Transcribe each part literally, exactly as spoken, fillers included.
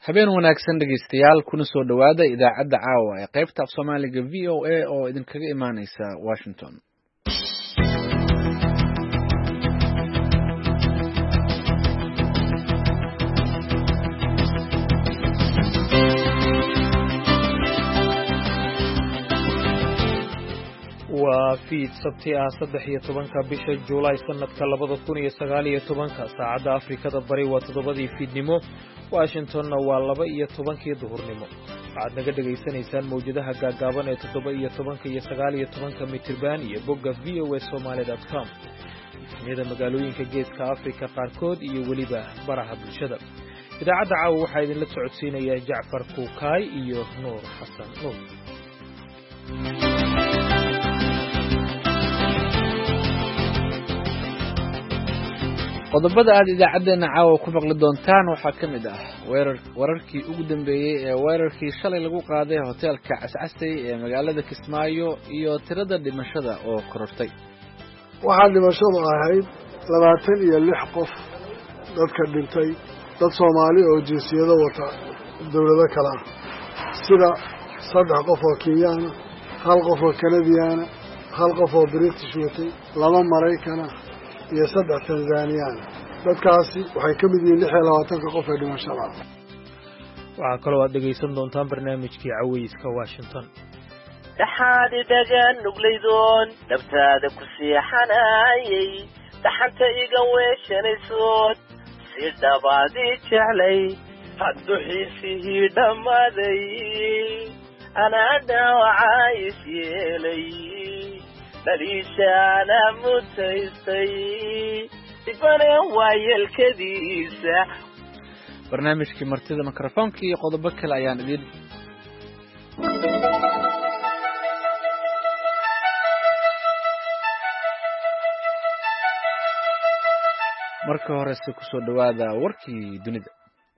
habeen wanaagsan dhegeystayaal kuna soo dhawaada idaacadda caawa ee qaybta af Soomaaliga V O A oo idinkaga imaaneysa Washington. waa fiid sabti ah saddex iyo tobanka bisha Juulaay sanadka labada kun iyo sagaal iyo tobanka saacadda Afrikada Bari waa toddobadii fiidnimo Washingtonna waa laba iyo tobankii duhurnimo waxaad naga dhageysanaysaan mawjadaha gaagaaban ee toddoba iyo tobanka iyo sagaal iyo tobanka mitirban iyo bogga v o a somali dot com iyada magaalooyinka geeska Afrika qaarkood iyo weliba baraha bulshada. idaacadda caawa waxaa idinla socodsiinaya Jacfar Kuukay iyo Nuur Xasan Nuur. qodobada aad idaacadeena caawa ku maqli doontaan waxaa ka mid ah weerar wararkii ugu dambeeyay ee weerarkii shalay lagu qaaday hoteelka Cascasay ee magaalada Kismaayo iyo tirada dhimashada oo korortay. waxaa dhimashadu ahayd labaatan iyo lix qof dadka dhintay dad Soomaali oo jinsiyado wata dawlado kala ah sida saddex qof oo Kenyan hal qof oo Canadian hal qof oo British watay laba Maraykana iyo saddex Tanzanian dadkaasi waxay ka mid yihiin lix iyo labaatan qof ee dhimashada. waxaa kaloo aad dhegeysan doontaan barnaamijkii cawayska Washington. dhaxaad dhagan nuglaydoon dhabtaada ku siixanayay dhaxanta iga weeshanaysood si dhabaadii jeclay haddu xiisihii dhammaaday anaa dhaawacaa is yeelay daliishaana mutaystay dibane waayelkadiisa. barnaamijkii martida mikrofoonka iyo qodobo kale ayaan idin marka hore si ku soo dhawaada warkii dunida.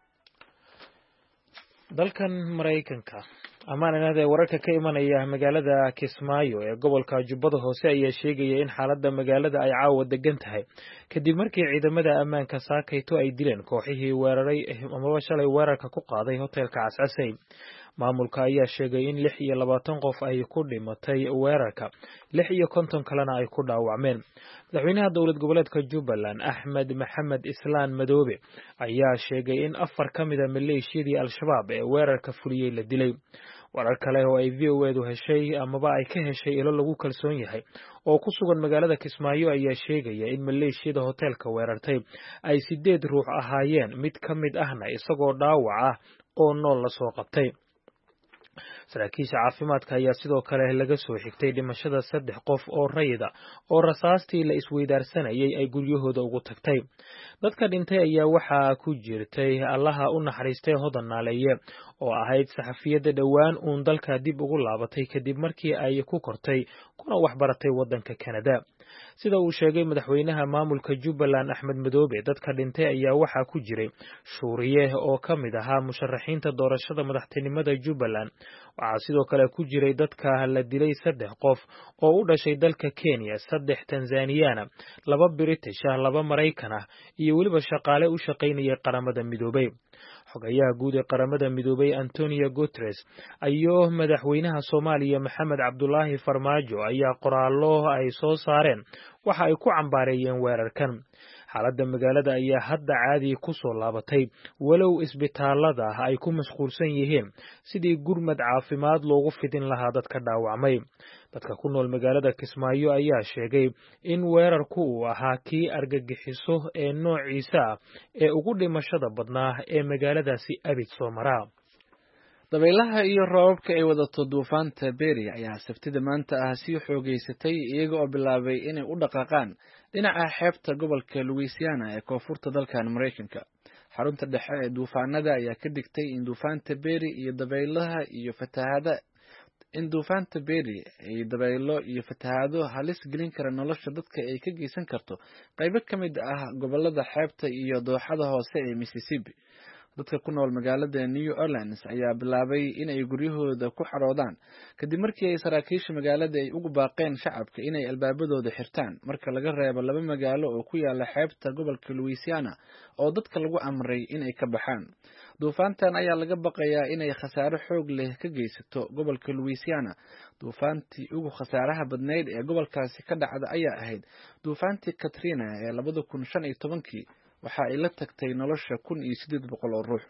dalkan Mareykanka amaanada wararka ka imanaya magaalada Kismaayo ee gobolka Jubbada Hoose ayaa sheegaya in xaaladda magaalada ay caawa degan tahay kadib markii ciidamada ammaanka saakayto ay dileen kooxihii weeraray ama shalay weerarka ku qaaday hoteelka Cascasay. maamulka ayaa sheegay in lix iyo labaatan qof ay ku dhimatay weerarka lix iyo konton kalena ay ku dhaawacmeen. madaxweynaha dowlad goboleedka Jubbaland Axmed Maxamed Islaan Madoobe ayaa sheegay in afar ka mid ah maleeshiyadii Al-Shabaab ee weerarka fuliyay la dilay. warar kale oo ay V O A du heshay amaba ay ka heshay ilo lagu kalsoon yahay oo ku sugan magaalada Kismaayo ayaa sheegaya in maleeshiyada hoteelka weerartay ay sideed ruux ahaayeen mid ka mid ahna isagoo dhaawac ah oo nool la soo qabtay. saraakiisha caafimaadka ayaa sidoo kale laga soo xigtay dhimashada saddex qof oo rayida oo rasaastii la isweydaarsanayay ay guryahooda ugu tagtay. dadka dhintay ayaa waxaa ku jirtay Allaha u naxariistay Hodan Naaleeye oo ahayd saxafiyada dhowaan uun dalka dib ugu laabatay kadib markii ay ku kortay kuna waxbaratay waddanka Canada. sida uu sheegay madaxweynaha maamulka Jubbaland Axmed Madoobe dadka dhintay ayaa waxaa ku jiray Shuuriye oo ka mid ahaa musharaxiinta doorashada madaxtinimada Jubbaland. waxaa sidoo kale ku jiray dadka la dilay saddex qof oo u dhashay dalka Kenya, saddex Tanzaniana, laba British ah, laba Maraykan ah iyo weliba shaqaale u shaqaynayay qaramada midoobay. xogayaha guud ee qaramada midoobay Antonio Guterres ayo madaxweynaha Soomaaliya Maxamed Cabdullaahi Farmaajo ayaa qoraallo ay soo saareen waxa ay ku cambaareeyeen weerarkan. xaaladda magaalada ayaa hadda caadi ku soo laabatay walow isbitaalada ay ku mashquulsan yihiin sidii gurmad caafimaad loogu fidin lahaa dadka dhaawacmay. dadka ku nool magaalada Kismaayo ayaa sheegay in weerarku uu ahaa kii argagixiso ee noociisa ah ee ugu dhimashada badnaa ee magaaladaasi abid soo maraa. dabaylaha iyo roobabka ay wadato duufaanta Berry ayaa sabtida maanta ah sii xoogeysatay iyaga oo bilaabay inay u dhaqaaqaan dhinaca xeebta gobolka Louisiana ee koonfurta dalkan Mareykanka. xarunta dhexe ee duufaanada ayaa ka digtay in duufaanta Berry iyo dabaylaha iyo fatahaada in duufaanta Berry ay dabaylo iyo fatahaado halis gelin kara nolosha dadka ay ka geysan karto qaybo ka mid ah gobolada xeebta iyo dooxada hoose ee Mississippi. dadka ku nool magaalada New Orleans ayaa bilaabay in ay guryahooda ku xaroodaan kadib markii ay saraakiisha magaalada ay ugu baaqeen shacabka inay albaabadooda xirtaan marka laga reebo laba magaalo oo ku yaala xeebta gobolka Louisiana oo dadka lagu amray in ay ka baxaan. duufaantan ayaa laga baqayaa inay khasaare xoog leh ka geysato gobolka Louisiana. duufaantii ugu khasaaraha badneyd ee gobolkaasi ka dhacda ayaa ahayd duufaantii Katrina ee labada kun shan iyo tobankii waxa ay la tagtay nolosha kun iyo siddeed boqol oo ruux.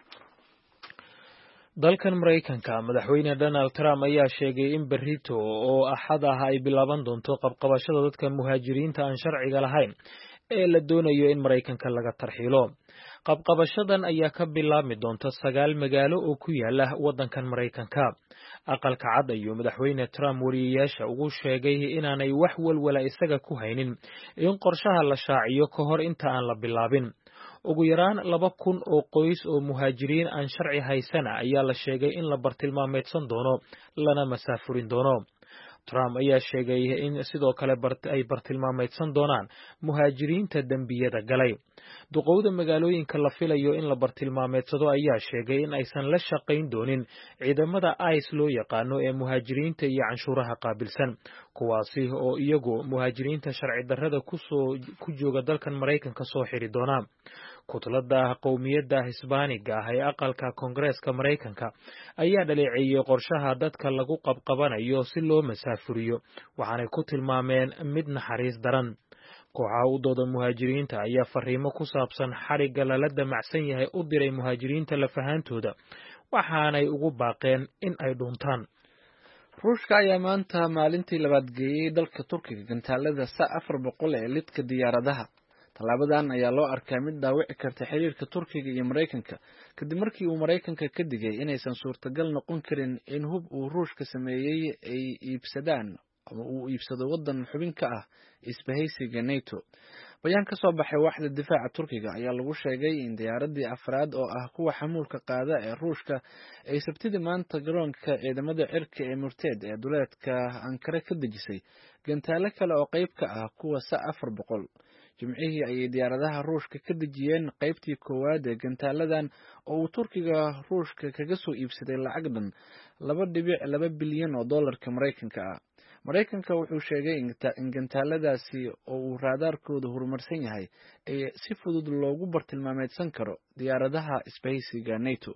dalkan Mareykanka madaxweyne Donald Trump ayaa sheegay in berrito oo axad ah ay bilaaban doonto qabqabashada dadka muhaajiriinta aan sharciga lahayn ee la doonayo in Mareykanka laga tarxiilo. qabqabashadan ayaa ka bilaabmi doonta sagaal magaalo oo ku yaala waddankan Mareykanka. aqalka cad ayuu madaxweyne Trump wariyeyaasha ugu sheegay inaanay wax walwala isaga ku haynin in qorshaha la shaaciyo ka hor inta aan la bilaabin. ugu yaraan laba kun oo qoys oo muhaajiriin aan sharci haysana ayaa la sheegay in la bartilmaameedsan doono lana masaafurin doono. Trump ayaa sheegay in sidoo kale ay bartilmaameedsan doonaan muhaajiriinta dembiyada galay. duqowda magaalooyinka la filayo in la bartilmaameedsado ayaa sheegay in aysan la shaqayn doonin ciidamada ICE loo yaqaano ee muhaajiriinta iyo canshuuraha qaabilsan, kuwaasi oo iyagu muhaajiriinta sharci darrada kusoo ku jooga dalkan Mareykanka soo xiri doona. kutlada qowmiyadda Hisbaaniga ah ee aqalka Koongareeska Mareykanka ayaa dhaleeceeyay qorshaha dadka lagu qabqabanayo si loo masaafuriyo, waxaanay ku tilmaameen mid naxariis daran. kooxaha u dooda muhaajiriinta ayaa fariimo ku saabsan xarigga lala damacsan yahay u diray muhaajiriinta lafahaantooda, waxaanay ugu baaqeen in ay dhuntaan. ruushka ayaa maanta maalintii labaad geeyey dalka Turkiga gantaalada S afar boqol ee lidka diyaaradaha. tallaabadan ayaa loo arkaa mid dhaawici karta xiriirka Turkiga iyo Mareykanka kadib markii uu Mareykanka ka digay inaysan suurtagal noqon karin in hub uu ruushka sameeyey ay iibsadaan ama uu iibsado waddan xubin ka ah isbahaysiga NATO. bayaan ka soo baxay waaxda difaaca Turkiga ayaa lagu sheegay in diyaaradii afraad oo ah kuwa xamuulka qaada ee ruushka ay sabtidii maanta garoonka ciidamada cirka ee Murteed ee duleedka Ankara ka dejisay gantaalo kale oo qayb ka ah kuwa S afar boqol. jimcihii ayay diyaaradaha ruushka ka dejiyeen qaybtii koowaad ee gantaaladan oo uu Turkiga ruushka kaga soo iibsaday lacag dhan laba dhibic laba bilyan oo dollarka Mareykanka ah. Mareykanka wuxuu sheegay in gantaaladaasi oo uu raadaarkooda horumarsan yahay ay si fudud loogu bartilmaameedsan karo diyaaradaha isbahaysiga NATO.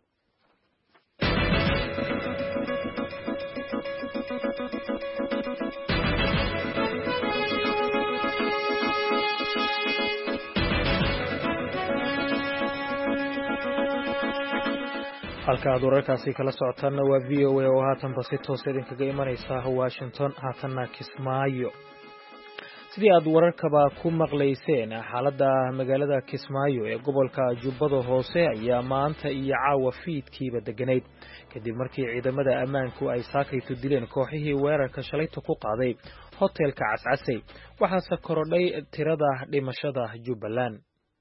halka aad wararkaasi kala socotaanna waa V O A oo haatanba si toos idinkaga imanaysa Washington haatanna Kismaayo. sidii aad wararkaba ku maqlayseen, xaaladda magaalada Kismaayo ee gobolka Jubbada Hoose ayaa maanta iyo caawa fiidkiiba deganayd kadib markii ciidamada ammaanku ay saakaytu dileen kooxihii weerarka shalayta ku qaaday hotelka Cascasey, waxaase korodhay tirada dhimashada Jubbaland.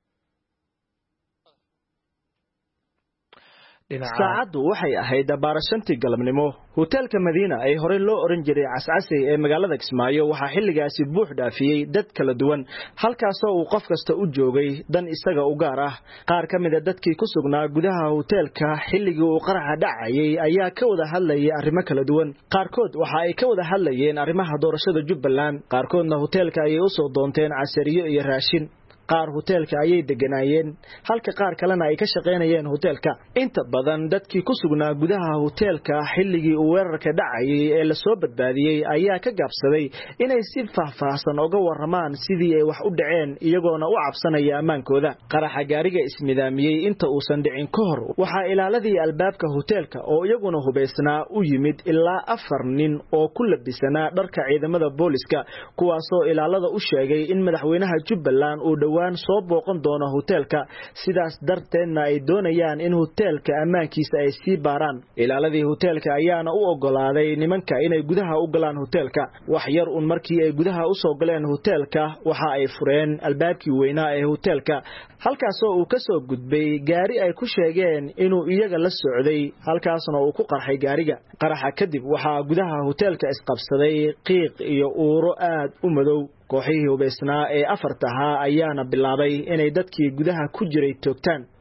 saacaddu waxay ahayd baarashantii galabnimo. hoteelka Madiina ay hore loo oran jiray Cascasey ee magaalada Kismaayo waxaa xilligaasi buux dhaafiyay dad kala duwan, halkaasoo uu qof kasta u joogay dan isaga u gaar ah. qaar ka mid ah dadkii ku sugnaa gudaha hoteelka xilligii uu qaraxa dhacayay ayaa ka wada hadlayay arrimo kala duwan. qaarkood waxa ay ka wada hadlayeen arrimaha doorashada Jubbaland, qaarkoodna hoteelka ayay u soo doonteen casariyo iyo raashin. qaar hoteelka ayay deganaayeen halka qaar kalena ay ka shaqeynayeen hoteelka. inta badan dadkii ku sugnaa gudaha hoteelka xilligii uu weerarka dhacayay ee la soo badbaadiyay ayaa ka gaabsaday inay si faahfaahsan uga waramaan sidii ay wax u dhaceen, iyagoona u cabsanaya ammaankooda. qaraxa gaariga ismidaamiyey inta uusan dhicin ka hor waxaa ilaaladii albaabka hoteelka oo iyaguna hubaysnaa u yimid ilaa afar nin oo ku labisanaa dharka ciidamada booliska, kuwaasoo ilaalada u sheegay in madaxweynaha Jubbaland uu waan soo booqan doona hoteelka, sidaas darteedna ay doonayaan in hoteelka ammaankiisa ay sii baaraan. ilaaladii hoteelka ayaana u ogolaaday nimanka inay gudaha u galaan hoteelka. wax yar un markii ay gudaha u soo galeen hoteelka waxa ay fureen albaabkii weynaa ee hoteelka, halkaasoo uu ka soo gudbay gaari ay ku sheegeen inuu iyaga la socday, halkaasna uu ku qarxay gaariga. qaraxa kadib waxaa gudaha hoteelka isqabsaday qiiq iyo uuro aad u madow. kooxihii hubaysnaa ee afartaha ayaana bilaabay inay dadkii gudaha ku jiray toogtaan.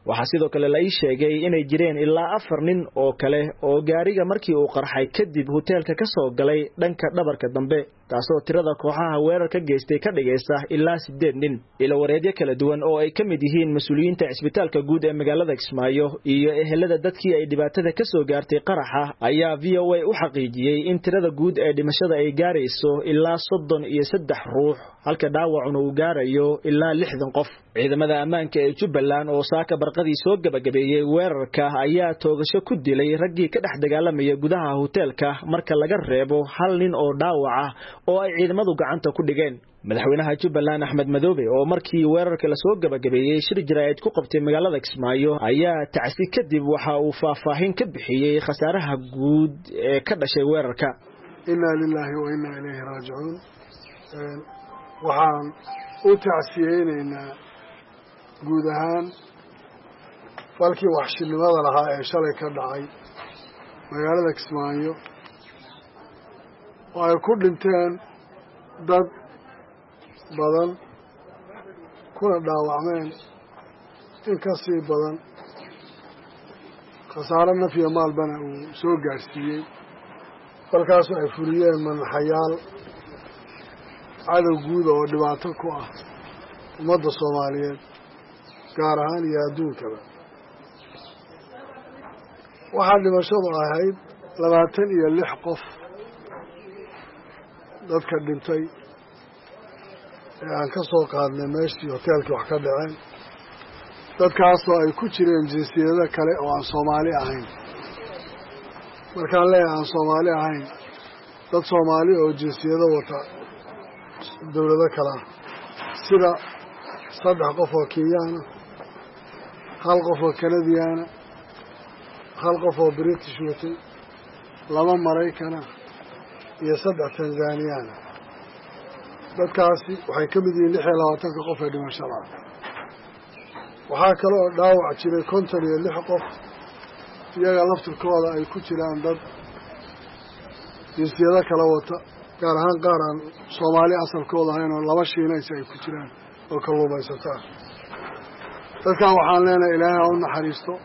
waxaa sidoo kale la ii sheegay inay jireen ilaa afar nin oo kale oo gaariga markii uu qarxay kadib hoteelka ka soo galay dhanka dhabarka dambe taasoo tirada kooxaha weerarka geystay ka dhigaysa ilaa sideed nin ilo wareedyo kala duwan oo ay ka mid yihiin mas-uuliyiinta cisbitaalka guud ee magaalada Kismaayo iyo ehelada dadkii ay dhibaatada ka soo gaartay qaraxa ayaa V O A u xaqiijiyay in tirada guud ee dhimashada ay gaarayso ilaa soddon iyo saddex ruux halka dhaawacuna uu gaarayo ilaa lixdan qof ciidamada ammaanka ee Jubbaland oo saaka barqadii soo gabagabeeyay weerarka ayaa toogasho ku dilay raggii ka dhex dagaalamaya gudaha hoteelka marka laga reebo hal nin oo dhaawac ah oo ay ciidamadu gacanta ku dhigeen madaxweynaha Jubbaland Axmed Madoobe oo markii weerarka la soo gabagabeeyay shir jiraayad ku qabtay magaalada Kismaayo ayaa tacsi kadib waxa uu faahfaahin ka bixiyay khasaaraha guud ee ka dhashay weerarka inna lillahi wa inna ilayhi raaji'uun waxaan u tacsiyeynaynaa guud ahaan falkii waxshinimada lahaa ee shalay ka dhacay magaalada Kismaayo oo ay ku dhinteen dad badan kuna dhaawacmeen in ka sii badan khasaare naf iyo maalbana uu soo gaarsiiyey falkaasoo ay fuliyeen manaxayaal cadow guud oo dhibaato ku ah ummadda Soomaaliyeed gaar ahaan iyo adduunkaba waxaa dhimashadu ahayd labaatan iyo lix qof dadka dhintay ee aan ka soo qaadnay meeshii hoteelkii wax ka dhaceen dadkaasoo ay ku jireen jinsiyado kale oo aan Soomaali ahayn markaan leeyahay aan Soomaali ahayn dad Soomaali oo jinsiyado wata dawlado kale sida saddex qof oo Kenyaana hal qof oo Canadiana hal qof oo British watay laba Maraykana iyo saddex Tanzaniana dadkaasi waxay ka mid yihiin lix iyo labaatanka qof ee dhimashada waxaa kale oo dhaawac jiray konton iyo lix qof iyaga laftirkooda ay ku jiraan dad jinsiyado kala wata gaar ahaan qaar aan Soomaali asalkooda ahayn oo laba shiinays ay ku jiraan oo kalluumaysataa dadkan waxaan leenahay ilaahay ha u naxariisto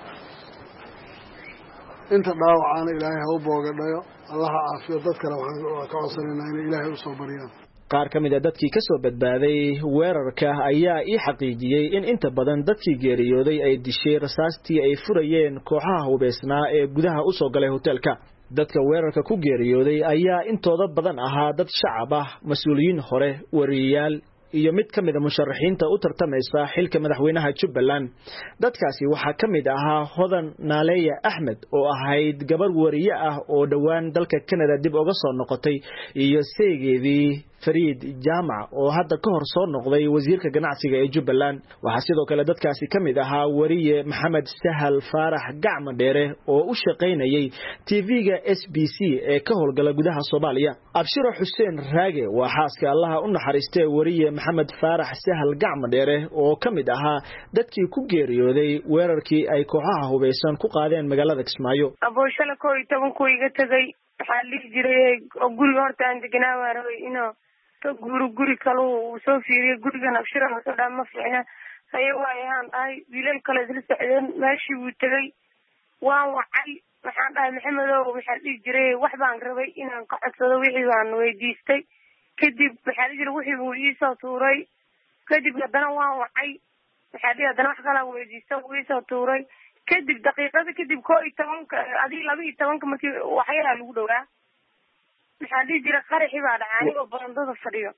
inta dhaawacana ilaahay ha u boogadhayo Allah ha caafiyo dadkana waxaan ka codsanaynaa inay ilaahay u soo bariyaan qaar ka mid ah dadkii ka soo badbaaday weerarka ayaa ii xaqiijiyay in inta badan dadkii geeriyooday ay dishay rasaastii ay furayeen kooxaha hubeysnaa ee gudaha u soo galay hoteelka dadka weerarka ku geeriyooday ayaa intooda badan ahaa dad shacab ah mas'uuliyiin hore wariyaal iyo mid ka mid ah musharaxiinta u tartamaysa xilka madaxweynaha Jubbaland dadkaasi waxa ka mid ahaa Hodan Naaleya Ahmed oo ahayd gabar wariye ah oo dhawaan dalka Canada dib uga soo noqotay iyo seegeedii Fariid Jaamac oo hadda ka hor soo noqday wasiirka ganacsiga ee Jubbaland waxa sidoo kale dadkaasi ka mid ahaa wariye Maxamed Sahal Faarax Gacma Dheere oo u shaqeynayay T V-ga S B C ee ka howlgala gudaha Soomaaliya Abshiro Xuseen Raage waa xaaska Allah u naxariistay wariye Maxamed Faarax Sahal Gacma Dheere oo ka mid ahaa dadkii ku geeriyooday weerarkii ay kooxaha hubeysan ku qaadeen magaalada Kismaayo abooshala koob iyo toban ku iga tagay waxaa la jiray guriga horta aan deganaa waaray inoo guri guri kale uu soo fiiriyay gurigan Abshiro wuxuu dhaa ma fiicna haye waayaan ay wiilal kale isla socdeen meeshii uu tagay waan wacay waxaan dhahay maxamedow waxaa la jiray wax baan rabay inaan ka codsado wixii baan weydiistay kadib waxaa la jiray wixii uu ii soo tuuray kadib haddana waan wacay waxaa la haddana wax kale weydiistay uu ii soo tuuray kadib daqiiqada kadib koo iyo tobanka adii laba iyo tobanka markii waxyaala lagu dhowaa maxaa dhihi jira qaraxi baa dhacay anigoo barandada fadhiyo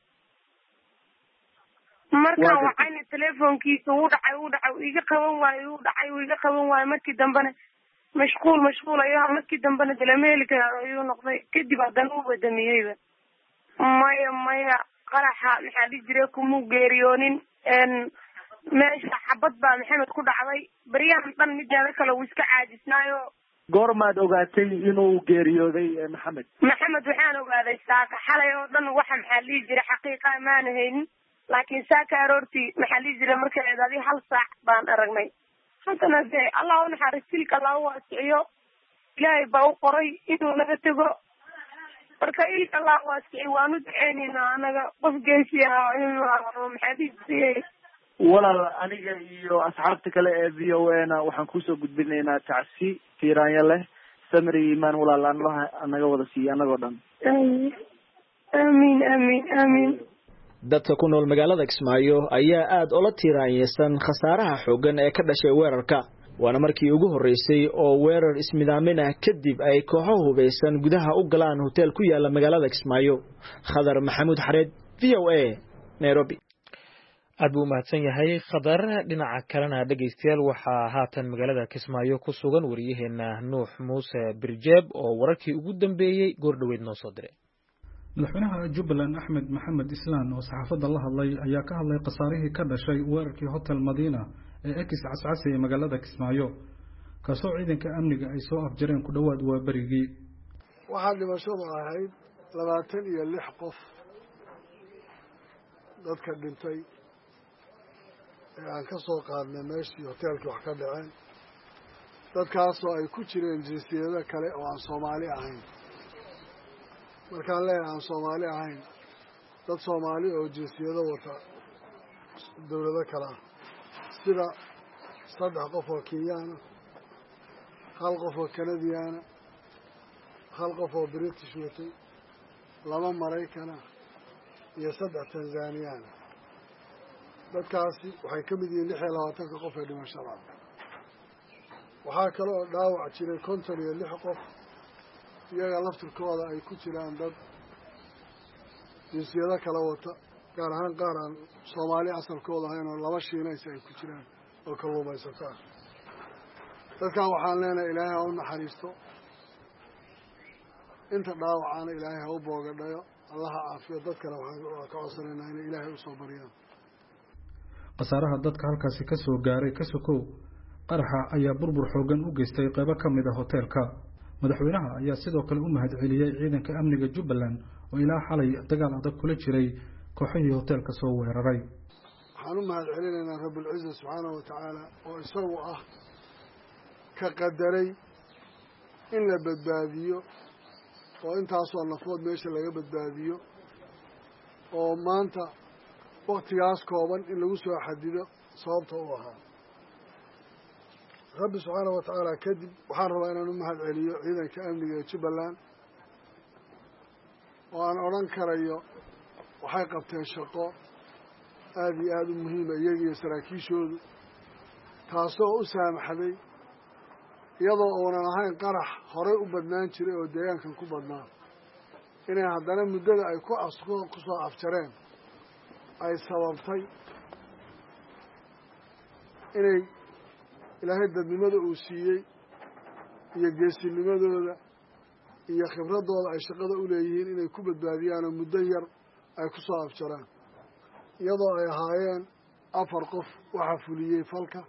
markaan wacayna teleefonkiisa uu dhacay uu dhacay uu iga qaban waayo uu dhacay uu iga qaban waayo markii dambena mashquul mashquul ayaa markii dambena dalameelka ayuu noqday kadib haddana uu wadamiyeyba maya maya qaraxa maxaa dhihi jira kumuu geeriyoonin meesha xabad baa maxamed ku dhacday baryahan dhan mideeda kale uu iska caajisnaayo goormaad ogaatay inuu geeriyooday maxamed maxamed waxaan ogaaday saaka xalay oo dhan waxa maxaa dhihi jira xaqiiqa maan haynin laakiin saaka aroortii maxaa dhihi jira markay eedaadii hal saac baan aragnay haddana dee allah u naxariistilka allah u waasiciyo ilaahay baa u qoray inuu naga tego marka ilka allah waasiciy waanu duceynaynaa anaga qof geesi ah maxaa dhihi jiray walaal aniga iyo asxaabta kale ee v o a na waxaan kusoo gudbinaynaa tacsi tiiraanya leh samri imaan walaal anlaha anaga wada siiya anagoo dhan amiin amiin amiin dadka ku nool magaalada Kismaayo ayaa aad ula tiiraanyeysan khasaaraha xooggan ee ka dhashay weerarka waana markii ugu horeysay oo weerar ismidaamin ah kadib ay kooxo hubeysan gudaha u galaan hotel ku yaala magaalada Kismaayo Khadar Maxamuud Xareed v o a Nairobi aad buu mahadsan yahay Khadar dhinaca kalena dhageystayaal waxaa haatan magaalada Kismaayo ku sugan wariyaheena Nuux Muuse Birjeeb oo wararkii ugu dambeeyay goor dhaweyd noo soo diray madaxweynaha Jubbaland Axmed Maxamed Islaan oo saxaafadda la hadlay ayaa ka hadlay qasaarihii ka dhashay weerarkii Hotel Madiina ee Ekis Cascase ee magaalada Kismaayo kaasoo ciidanka amniga ay soo afjareen ku dhawaad waa barigii waxaa dhimashadu ahayd labaatan iyo lix qof dadka dhintay ee aan ka soo qaadnay meeshii hoteelkii wax ka dhaceen dadkaasoo ay ku jireen jinsiyado kale oo aan Soomaali ahayn markaan leeyahay aan Soomaali ahayn dad Soomaali oo jinsiyado wata dawlado kale ah sida saddex qof oo Kenyaana hal qof oo Canadiana hal qof oo British watay laba Maraykana iyo saddex Tanzaniana dadkaasi waxay ka mid yihiin lix iyo labaatanka qof ee dhimashada waxaa kale oo dhaawac jiray konton iyo lix qof iyaga laftirkooda ay ku jiraan dad jinsiyado kala wata gaar ahaan qaar aan Soomaali asalkooda ahayn oo laba shiinays ay ku jiraan oo kalluumaysataa dadkan waxaan leenahay ilaahay ha u naxariisto inta dhaawacana ilaahay ha u boogadhayo allaha caafiyo dadkana waxaan ka codsanaynaa inay ilaahay usoo baryaan qasaaraha dadka halkaasi ka soo gaaray ka sokow qaraxa ayaa burbur xoogan u geystay qaybo ka mid ah hoteelka madaxweynaha ayaa sidoo kale u mahadceliyay ciidanka amniga Jubbaland oo ilaa xalay dagaal adag kula jiray kooxihii hoteelka soo weeraray waxaan u mahadcelinaynaa Rabbul Ciisa subxaanahu wa tacaala oo isagu ah ka qadaray in la badbaadiyo oo intaasoo nafood meesha laga badbaadiyo oo maanta waqtigaas kooban in lagu soo xadido sababta u ahaa rabbi subxaanahu wa tacaala kadib waxaan rabaa inaan u mahadceliyo ciidanka amniga ee Jubbaland oo aan odhan karayo waxay qabteen shaqo aada iyo aada u muhiima iyaga iyo saraakiishoodu taasoo u saamaxday iyadoo uunan ahayn qarax horey u badnaan jiray oo deegaankan ku badnaa inay haddana muddada ay ku as ku soo afjareen ay sababtay inay ilaahay dadnimada uu siiyey iyo geesinimadooda iyo khibradooda ay shaqada u leeyihiin inay ku badbaadiyaanoo muddo yar ay ku soo afjaraan iyadoo ay ahaayeen afar qof waxaa fuliyey falka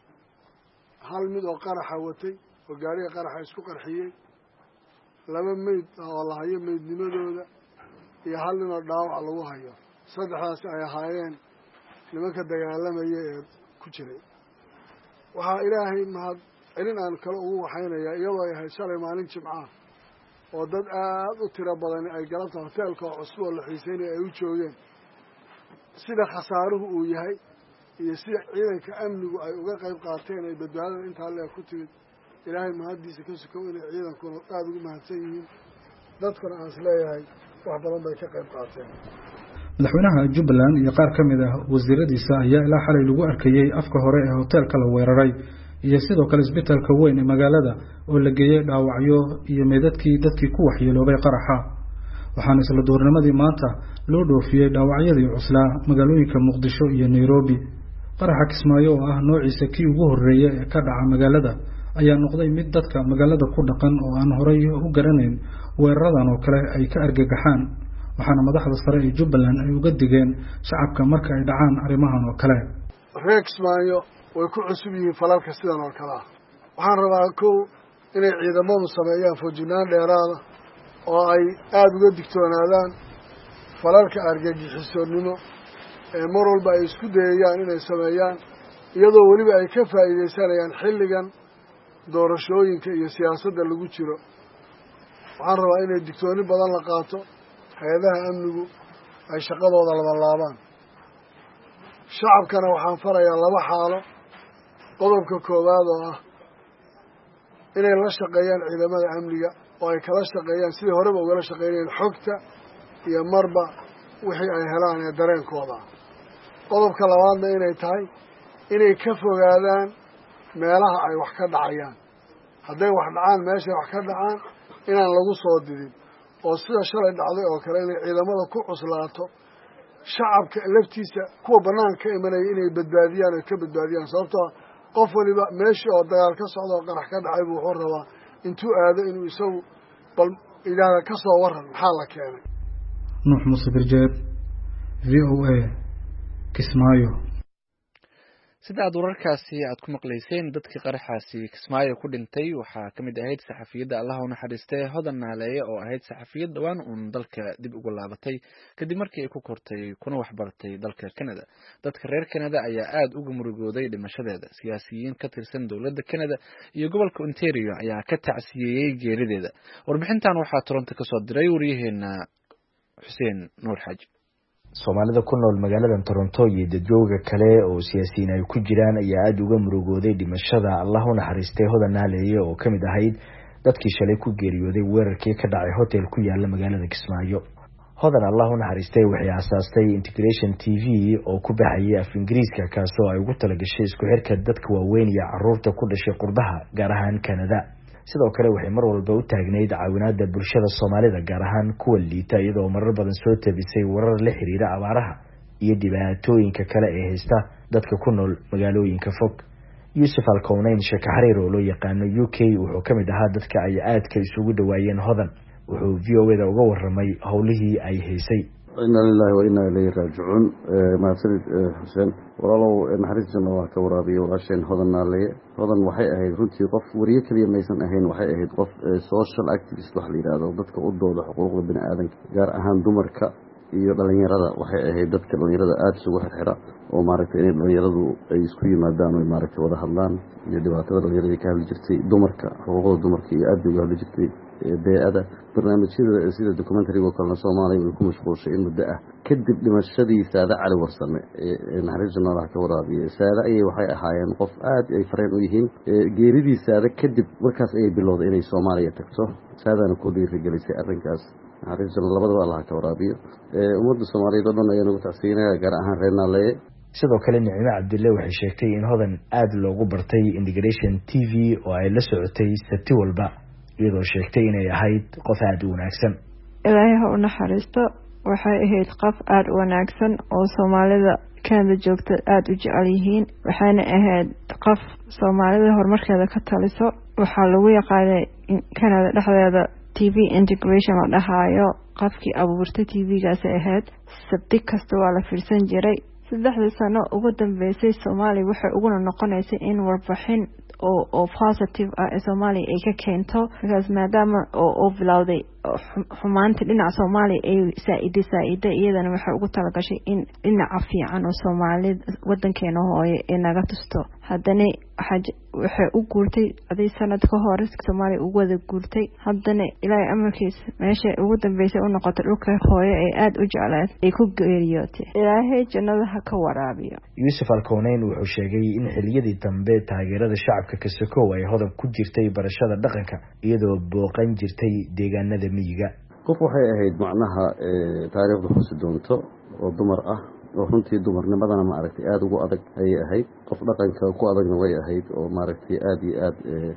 hal mid oo qaraxa watay oo gaariga qaraxa isku qarxiyey laba meyd oo la hayo meydnimadooda iyo hal nin oo dhaawac lagu hayo saddexdaasi ay ahaayeen nimanka dagaalamaya ee ku jiray waxaa ilaahay mahad celin aan kale ugu waxaynayaa iyadoo ay ahayd shalay maalin jimcaah oo dad aada u tiro badani ay galabta hoteelka oo cusub oo la xiiseynaya ay u joogeen sida khasaaruhu uu yahay iyo sida ciidanka amnigu ay uga qayb qaateen ay badbaadada intaa leeg ku timid ilaahay mahaddiisa ka sukow inay ciidankuna aada ugu mahadsan yihiin dadkuna aan is leeyahay wax badan bay ka qayb qaateen madaxweynaha Jubbaland iyo qaar ka mid ah wasiiradiisa ayaa ilaa xalay lagu arkayay afka hore ee hoteelka la weeraray iyo sidoo kale isbitaalka weyn ee magaalada oo la geeyay dhaawacyo iyo meedadkii dadkii ku waxyeeloobay qaraxa waxaana isla doornimadii maanta loo dhoofiyay dhaawacyadii cuslaa magaalooyinka Muqdisho iyo Nairobi qaraxa Kismaayo oo ah noociisa kii ugu horeeyay ee ka dhaca magaalada ayaa noqday mid dadka magaalada ku dhaqan oo aan horay u garanayn weeraradan oo kale ay ka argagaxaan waxaana madaxda sare ee Jubbaland ay uga digeen shacabka marka ay dhacaan arrimahan oo kale reer Kismaayo way ku cusub yihiin falalka sidan oo kale ah waxaan rabaa kow inay ciidamadu sameeyaan foojinaan dheeraada oo ay aada uga digtoonaadaan falalka argagixisoonnimo ee mar walba ay isku dayayaan inay sameeyaan iyadoo weliba ay ka faa'iidaysanayaan xilligan doorashooyinka iyo siyaasadda lagu jiro waxaan rabaa inay digtooni badan la qaato hay-adaha amnigu ay shaqadooda labalaabaan shacabkana waxaan farayaa laba xaalo qodobka koowaad oo ah inay la shaqeeyaan ciidamada amniga oo ay kala shaqeeyaan sidii horeba ugala shaqeynayeen xogta iyo marba wixii ay helaan ee dareenkooda ah qodobka labaadna inay tahay inay ka fogaadaan meelaha ay wax ka dhacayaan hadday wax dhacaan meeshay wax ka dhacaan inaan lagu soo didin oo sida shalay dhacday oo kale inay ciidamada ku cuslaato shacabka laftiisa kuwa bannaan ka imanaya inay badbaadiyaan oy ka badbaadiyaan sababtoo qof waliba meeshii oo dagaal ka socda oo qarax ka dhacay buu wuxuu rabaa intuu aado inuu isagu bal ilaahda ka soo waran maxaa la keenay nuux muuse birjeeb v o a kismaayo sida aad wararkaasi aad ku maqlayseen dadkii qaraxaasi kismaayo ku dhintay waxaa ka mid ahayd saxafiyadda allaha u naxariistay hodan naaleeye oo ahayd saxafiyad dhowaan uun dalka dib ugu laabatay kadib markii ay ku kortay kuna waxbartay dalka Canada. dadka reer Canada ayaa aad uga murugooday dhimashadeeda. siyaasiyiin ka tirsan dowladda Canada iyo gobolka Ontario ayaa ka tacsiyeeyay geerideeda. warbixintan waxaa Toronto ka soo diray wariyaheena Xuseen Nuur Xaaji. Soomaalida ku nool magaalada Toronto iyo dadweynaha kale oo siyaasiyiin ay ku jiraan ayaa aad uga murugooday dhimashada Allah u naxariistay hodan naaleeye oo kamid ahayd dadkii shalay ku geeriyooday weerarkii ka dhacay hotel ku yaala magaalada Kismaayo. hodan Allah u naxariistay waxay aasaastay Integration T V oo ku baxayay af Ingiriiska kaasoo ay ugu talagashay isku xirka dadka waaweyn iyo carruurta ku dhashay qurbaha gaar ahaan Canada. sidoo kale waxay mar walba u taagnayd caawinaadda bulshada Soomaalida gaar ahaan kuwa liita iyadoo marar badan soo tabisay warar la xiriira abaaraha iyo dhibaatooyinka kale ee haysta dadka ku nool magaalooyinka fog. Yusuf Alkownayn Sheekh Xariir oo loo yaqaano U K wuxuu kamid ahaa dadka ay aadka isugu dhawaayeen hodan. wuxuu V O A uga warramay howlihii ay haysay. inna lillahi wa inna ilayhi raaji'uun. ma sanid Xuseen walaalow naxariisna waa ka waraabiyo walaasheen hodan naaleeye. hodan waxay ahayd runtii qof wariye kaliya maysan ahayn, waxay ahayd qof social activist wax la yiraahdo, dadka u dooda xuquuqda bini'aadanka gaar ahaan dumarka iyo dhalinyarada. waxay ahayd dadka dhalinyarada aad isugu xirxira oo maaragtay inay dhalinyaradu ay isku yimaadaan oo maaragtay wada hadlaan iyo dhibaatada dhalinyarada ka hadli jirtay, dumarka xuquuqda dumarka iyo aad uga hadli jirtay bee'ada. barnaamijyada sida documentary-ga kalena Soomaaliya way ku mashquulshay in muddo ah kadib dhimashadii Saada Cali Warsame ee naxariisna Allah ka waraabiyo. Saada ayay waxay ahaayeen qof aad ay fareen u yihiin. geeridii Saada kadib markaas ayay bilowday inay Soomaaliya tagto. Saadana ku dhiirigelisay arrinkaas. naxariisna labadaba Allah ka waraabiyo. ummadda Soomaaliyeed oo dhan ayaa nagu tacsiinaya gaar ahaan reer naaleeye. sidoo kale Nicmo Cabdille waxay sheegtay in hodan aad loogu bartay Integration T V oo ay la socotay sabti walba, iyadoo sheegtay inay ahayd qof aad u wanaagsan. Ilaahay ha u naxariisto. waxay ahayd qof aad u wanaagsan oo Soomaalida Canada joogta aad u jecel yihiin. waxayna ahayd qof Soomaalida horumarkeeda ka taliso. waxaa lagu yaqaanay Canada dhexdeeda T V integration la dhahayo. qofkii abuurtay T V-gaas ahayd sabti kasta waa la fiirsan jiray. saddexdii sano ugu dambeysay Soomaaliya waxay ugu noqonaysay in warbixin oo oo positive ah ee Soomaaliya ay ka keento, because maadaama oo oo bilowday xumaanta dhinaca Soomaaliya ay saa'iday saa'iday iyadana waxay ugu talagashay in dhinaca fiican oo Soomaalida wadankeena hooyo ay naga tusto. haddana waxay u guurtay aday sanad ka hor Soomaaliya ugu wada guurtay. haddana ilaahay amarkiis meesha ugu dambeysay u noqotay dhulka hooyo ay aad u jeclayd ay ku geeriyootay. ilaahay jannada ha ka waraabiyo. Yusuf Alkownayn wuxuu sheegay in xilliyadii dambe taageerada shacabka ka sokow ay hodan ku jirtay barashada dhaqanka iyadoo booqan jirtay deegaanada miyiga. qof waxay ahayd macnaha taariikhda xusi doonto oo dumar ah oo runtii dumarnimadana ma aragtay aad ugu adag ayay ahayd. qof dhaqanka ku adagna way ahayd oo maaragtay aad iyo aad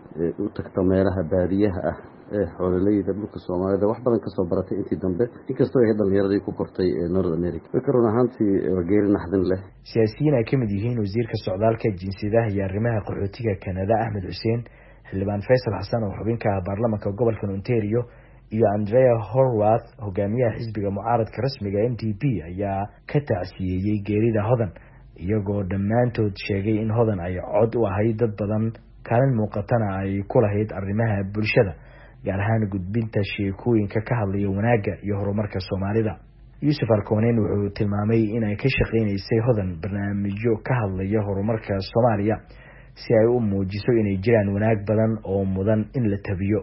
u tagta meelaha baadiyaha ah ee xoololeyda dhulka Soomaalida wax badan ka soo baratay intii dambe, inkastoo ay dhalinyaradii ku kortay North America. fikiruna ahaantii geeri naxdin leh. siyaasiyiin ay kamid yihiin wasiirka socdaalka, jinsiyadaha iyo arrimaha qaxootiga Canada Ahmed Xuseen, xildhibaan Faysal Xasan oo xubinka baarlamaanka gobolka Ontario, iyo Andrea Horwath hogaamiyaha xisbiga mucaaradka rasmiga N D P ayaa ka tacsiyeeyay geerida hodan, iyagoo dhammaantood sheegay in hodan ay cod u ahayd dad badan, kaalin muuqatana ay ku lahayd arrimaha bulshada gaar ahaan gudbinta sheekooyinka ka hadlaya wanaagga iyo horumarka Soomaalida. Yusuf Alkownayn wuxuu tilmaamay in ay ka shaqeynaysay hodan barnaamijyo ka hadlaya horumarka Soomaaliya si ay u muujiso inay jiraan wanaag badan oo mudan in la tabiyo.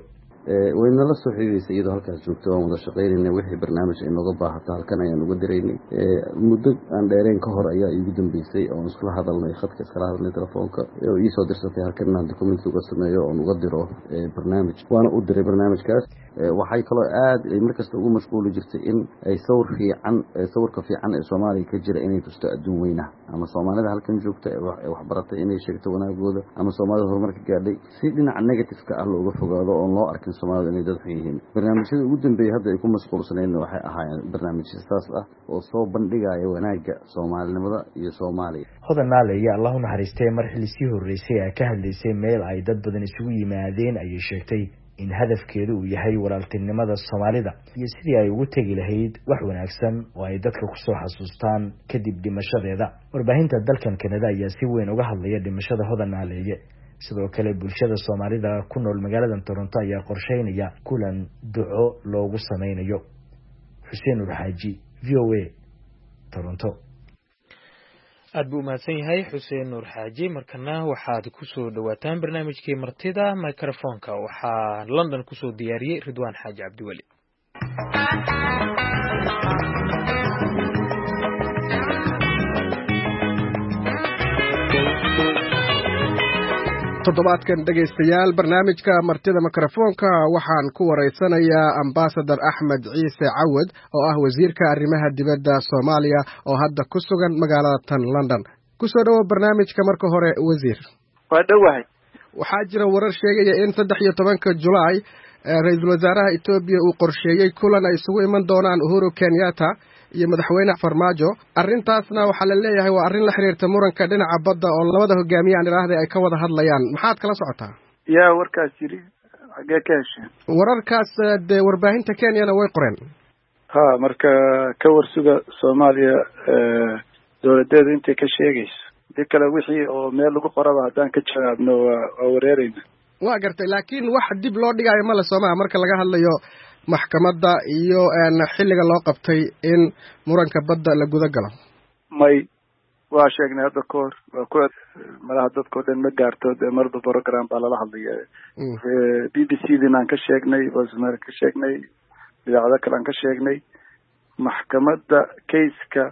wayna la soo xiriirisay iyadoo halkaas joogto waan wada shaqaynayna wixii barnaamij ay nooga baahato halkan ayaan uga diraynay muddo aan dheereen ka hor ayaa iigu dambeysay oon iskula hadalnay khadka iskala hadalnay telefoonka oo ii soo dirsatay halkan inaan document uga sameeyo oon uga diro barnaamij waana u diray barnaamijkaas waxay kaloo aad ay markasta ugu mashquuli jirtay in ay sawir fiican sawirka fiican ee Soomaaliya ka jira inay tusto adduun weynaha ama Soomaalida halkan joogta ee wax baratay inay sheegto wanaagooda ama Soomaalida horumarka gaadhay si dhinaca negative-ka ah looga fogaado oo loo arkin Soomaalida inay dad xun yihiin barnaamijyada ugu dambeeyay hadda ay ku mashquulsaneen waxay ahaayeen barnaamijyo saas ah oo soo bandhigaya wanaaga Soomaalinimada iyo Soomaaliya hodanaale iyo Allah u naxariistay mar xilli sii horeysay ay ka hadlaysay meel ay dad badan isugu yimaadeen ayay sheegtay in hadafkeedu uu yahay walaaltinimada Soomaalida iyo sidii ay ugu tagi lahayd wax wanaagsan oo ay dadka ku soo xasuustaan kadib dhimashadeeda warbaahinta dalkan Canada ayaa si weyn uga hadlaya dhimashada hodanaaleeye sidoo kale bulshada Soomaalida ku nool magaalada Toronto ayaa qorsheynaya kulan duco loogu sameynayo Xuseen Urxaaji V O A Toronto aad buu mahadsan yahay Xuseen Nuur Xaaji markana waxaad ku soo dhawaataan barnaamijkii martida microphone-ka waxaa London ku soo diyaariyay Ridwaan Xaaji Cabdiwali toddobaadkan dhegaystayaal barnaamijka martida mikrofoonka waxaan ku wareysanayaa ambassador Axmed Ciise Cawad oo ah wasiirka arrimaha dibadda Soomaaliya oo hadda ku sugan magaalada tan London ku soo dhawo barnaamijka marka hore wasiir waa dhawahay waxaa jira warar sheegaya in saddex iyo tobanka July ra'iisul wasaaraha Itoobiya uu qorsheeyay kulan ay isugu iman doonaan Uhuru Kenyatta iyo madaxweyne Farmaajo arrintaasna waxa la leeyahay waa arrin la xiriirta muranka dhinaca badda oo labada hogaamiye aan iraahday ay ka wada hadlayaan maxaad kala socotaa yaa warkaas jiri xagee ka heshay wararkaas de warbaahinta Kenyana way qoreen ha marka ka warsuga Soomaaliya dowladeeda intay ka sheegayso dikala wixii oo meel lagu qoraba hadaan ka jawaabno waa wareerayna waa gartay laakiin wax dib loo dhigayo ma la Soomaaliya marka laga hadlayo maxkamadda iyo xilliga loo qabtay in muranka badda la guda galo may waa sheegnay hadda koor waa ku malaha dadkoo dhan ma gaarto marba program baa lala hadlaya B B C dinaan ka sheegnay wasmar ka sheegnay idaacada kale aan ka sheegnay maxkamadda case-ka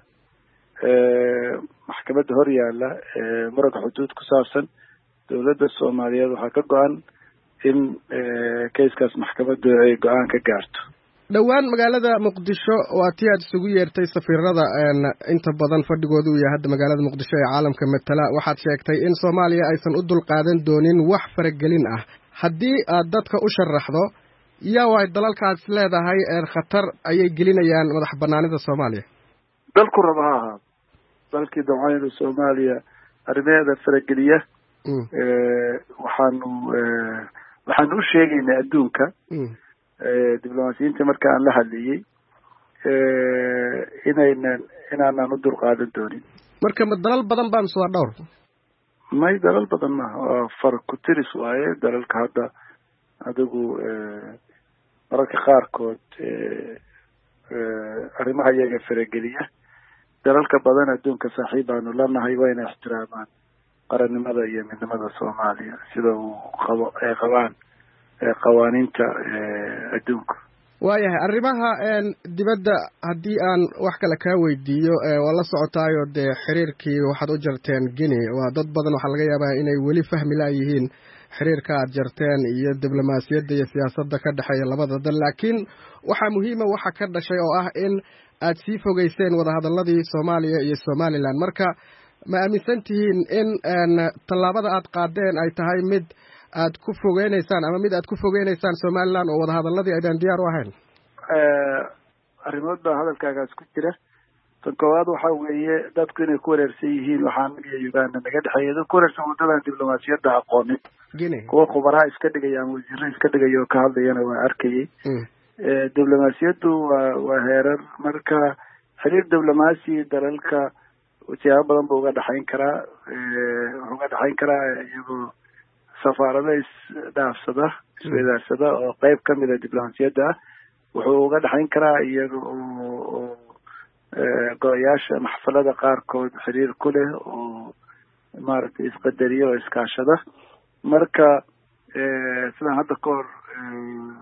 maxkamadda hor yaalla muranka xuduud ku saabsan dowladda Soomaaliyeed waxaa ka go'an in case-kaas maxkamaddu ay go'aan ka gaarto dhawaan magaalada Muqdisho waa tii aad isugu yeertay safiirada inta badan fadhigoodu uu yahay hadda magaalada Muqdisho ee caalamka matala waxaad sheegtay in Soomaaliya aysan u dulqaadan doonin wax faragelin ah haddii aad dadka u sharaxdo yaa way dalalkaas leedahay ee khatar ayay gelinayaan madax banaanida Soomaaliya dalku rabaha dalkii dawladda Soomaaliya arrimaheeda farageliya ee waxaanu waxaan u sheegaynaa adduunka diblomaasiyiinta marka aan la hadlayay inaynan inaanan u dulqaadan doonin marka ma dalal badan baan soo dhowr may dalal badan ma far ku tiris waaye dalalka hadda adigu mararka qaarkood arrimaha iyaga farageliya dalalka badan adduunka saaxiibaanu lanahay waa inay ixtiraamaan qarannimada iyo midnimada Soomaaliya sida uu qabo ay qabaan qawaaniinta adduunka waayahay arrimaha dibadda haddii aan wax kale kaa weydiiyo waa la socotaayo dee xiriirkii waxaad u jarteen Guinea waa dad badan waxaa laga yaabaa inay weli fahmi laayihiin xiriirka aad jarteen iyo diblomaasiyadda iyo siyaasadda ka dhexeeya labada dal laakiin waxaa muhiima waxa ka dhashay oo ah in aad sii fogeyseen wadahadalladii Soomaaliya iyo Somaliland marka ma aaminsan tihiin in tallaabada aad qaadeen ay tahay mid aad ku fogeynaysaan ama mid aad ku fogeynaysaan Somaliland oo wadahadalladii aydan diyaar u ahayn arrimood baa hadalkaagaas ku jira tan koowaad waxaa weeye dadku inay ku wareersan yihiin waxaan iyo Uganda naga dhexeeya dad ku wareersan wadadan diblomaasiyadda aqoonin kuwa khubaraha iska dhigaya ama wasiirro iska dhigaya oo ka hadlayana waa arkayay diblomaasiyaddu waa waa heerar marka xiriir diblomaasi dalalka siyaabo badan buu uga dhaxayn karaa wuxuu uga dhaxayn karaa iyagoo safaarada isdhaafsada isweydaarsada oo qayb ka mid a diblomaasiyadda ah wuxuu uga dhaxayn karaa iyaga oo go-yaasha maxfalada qaarkood xiriir ku leh oo maaragtay isqadariya oo iskaashada marka sidaan hadda ka hor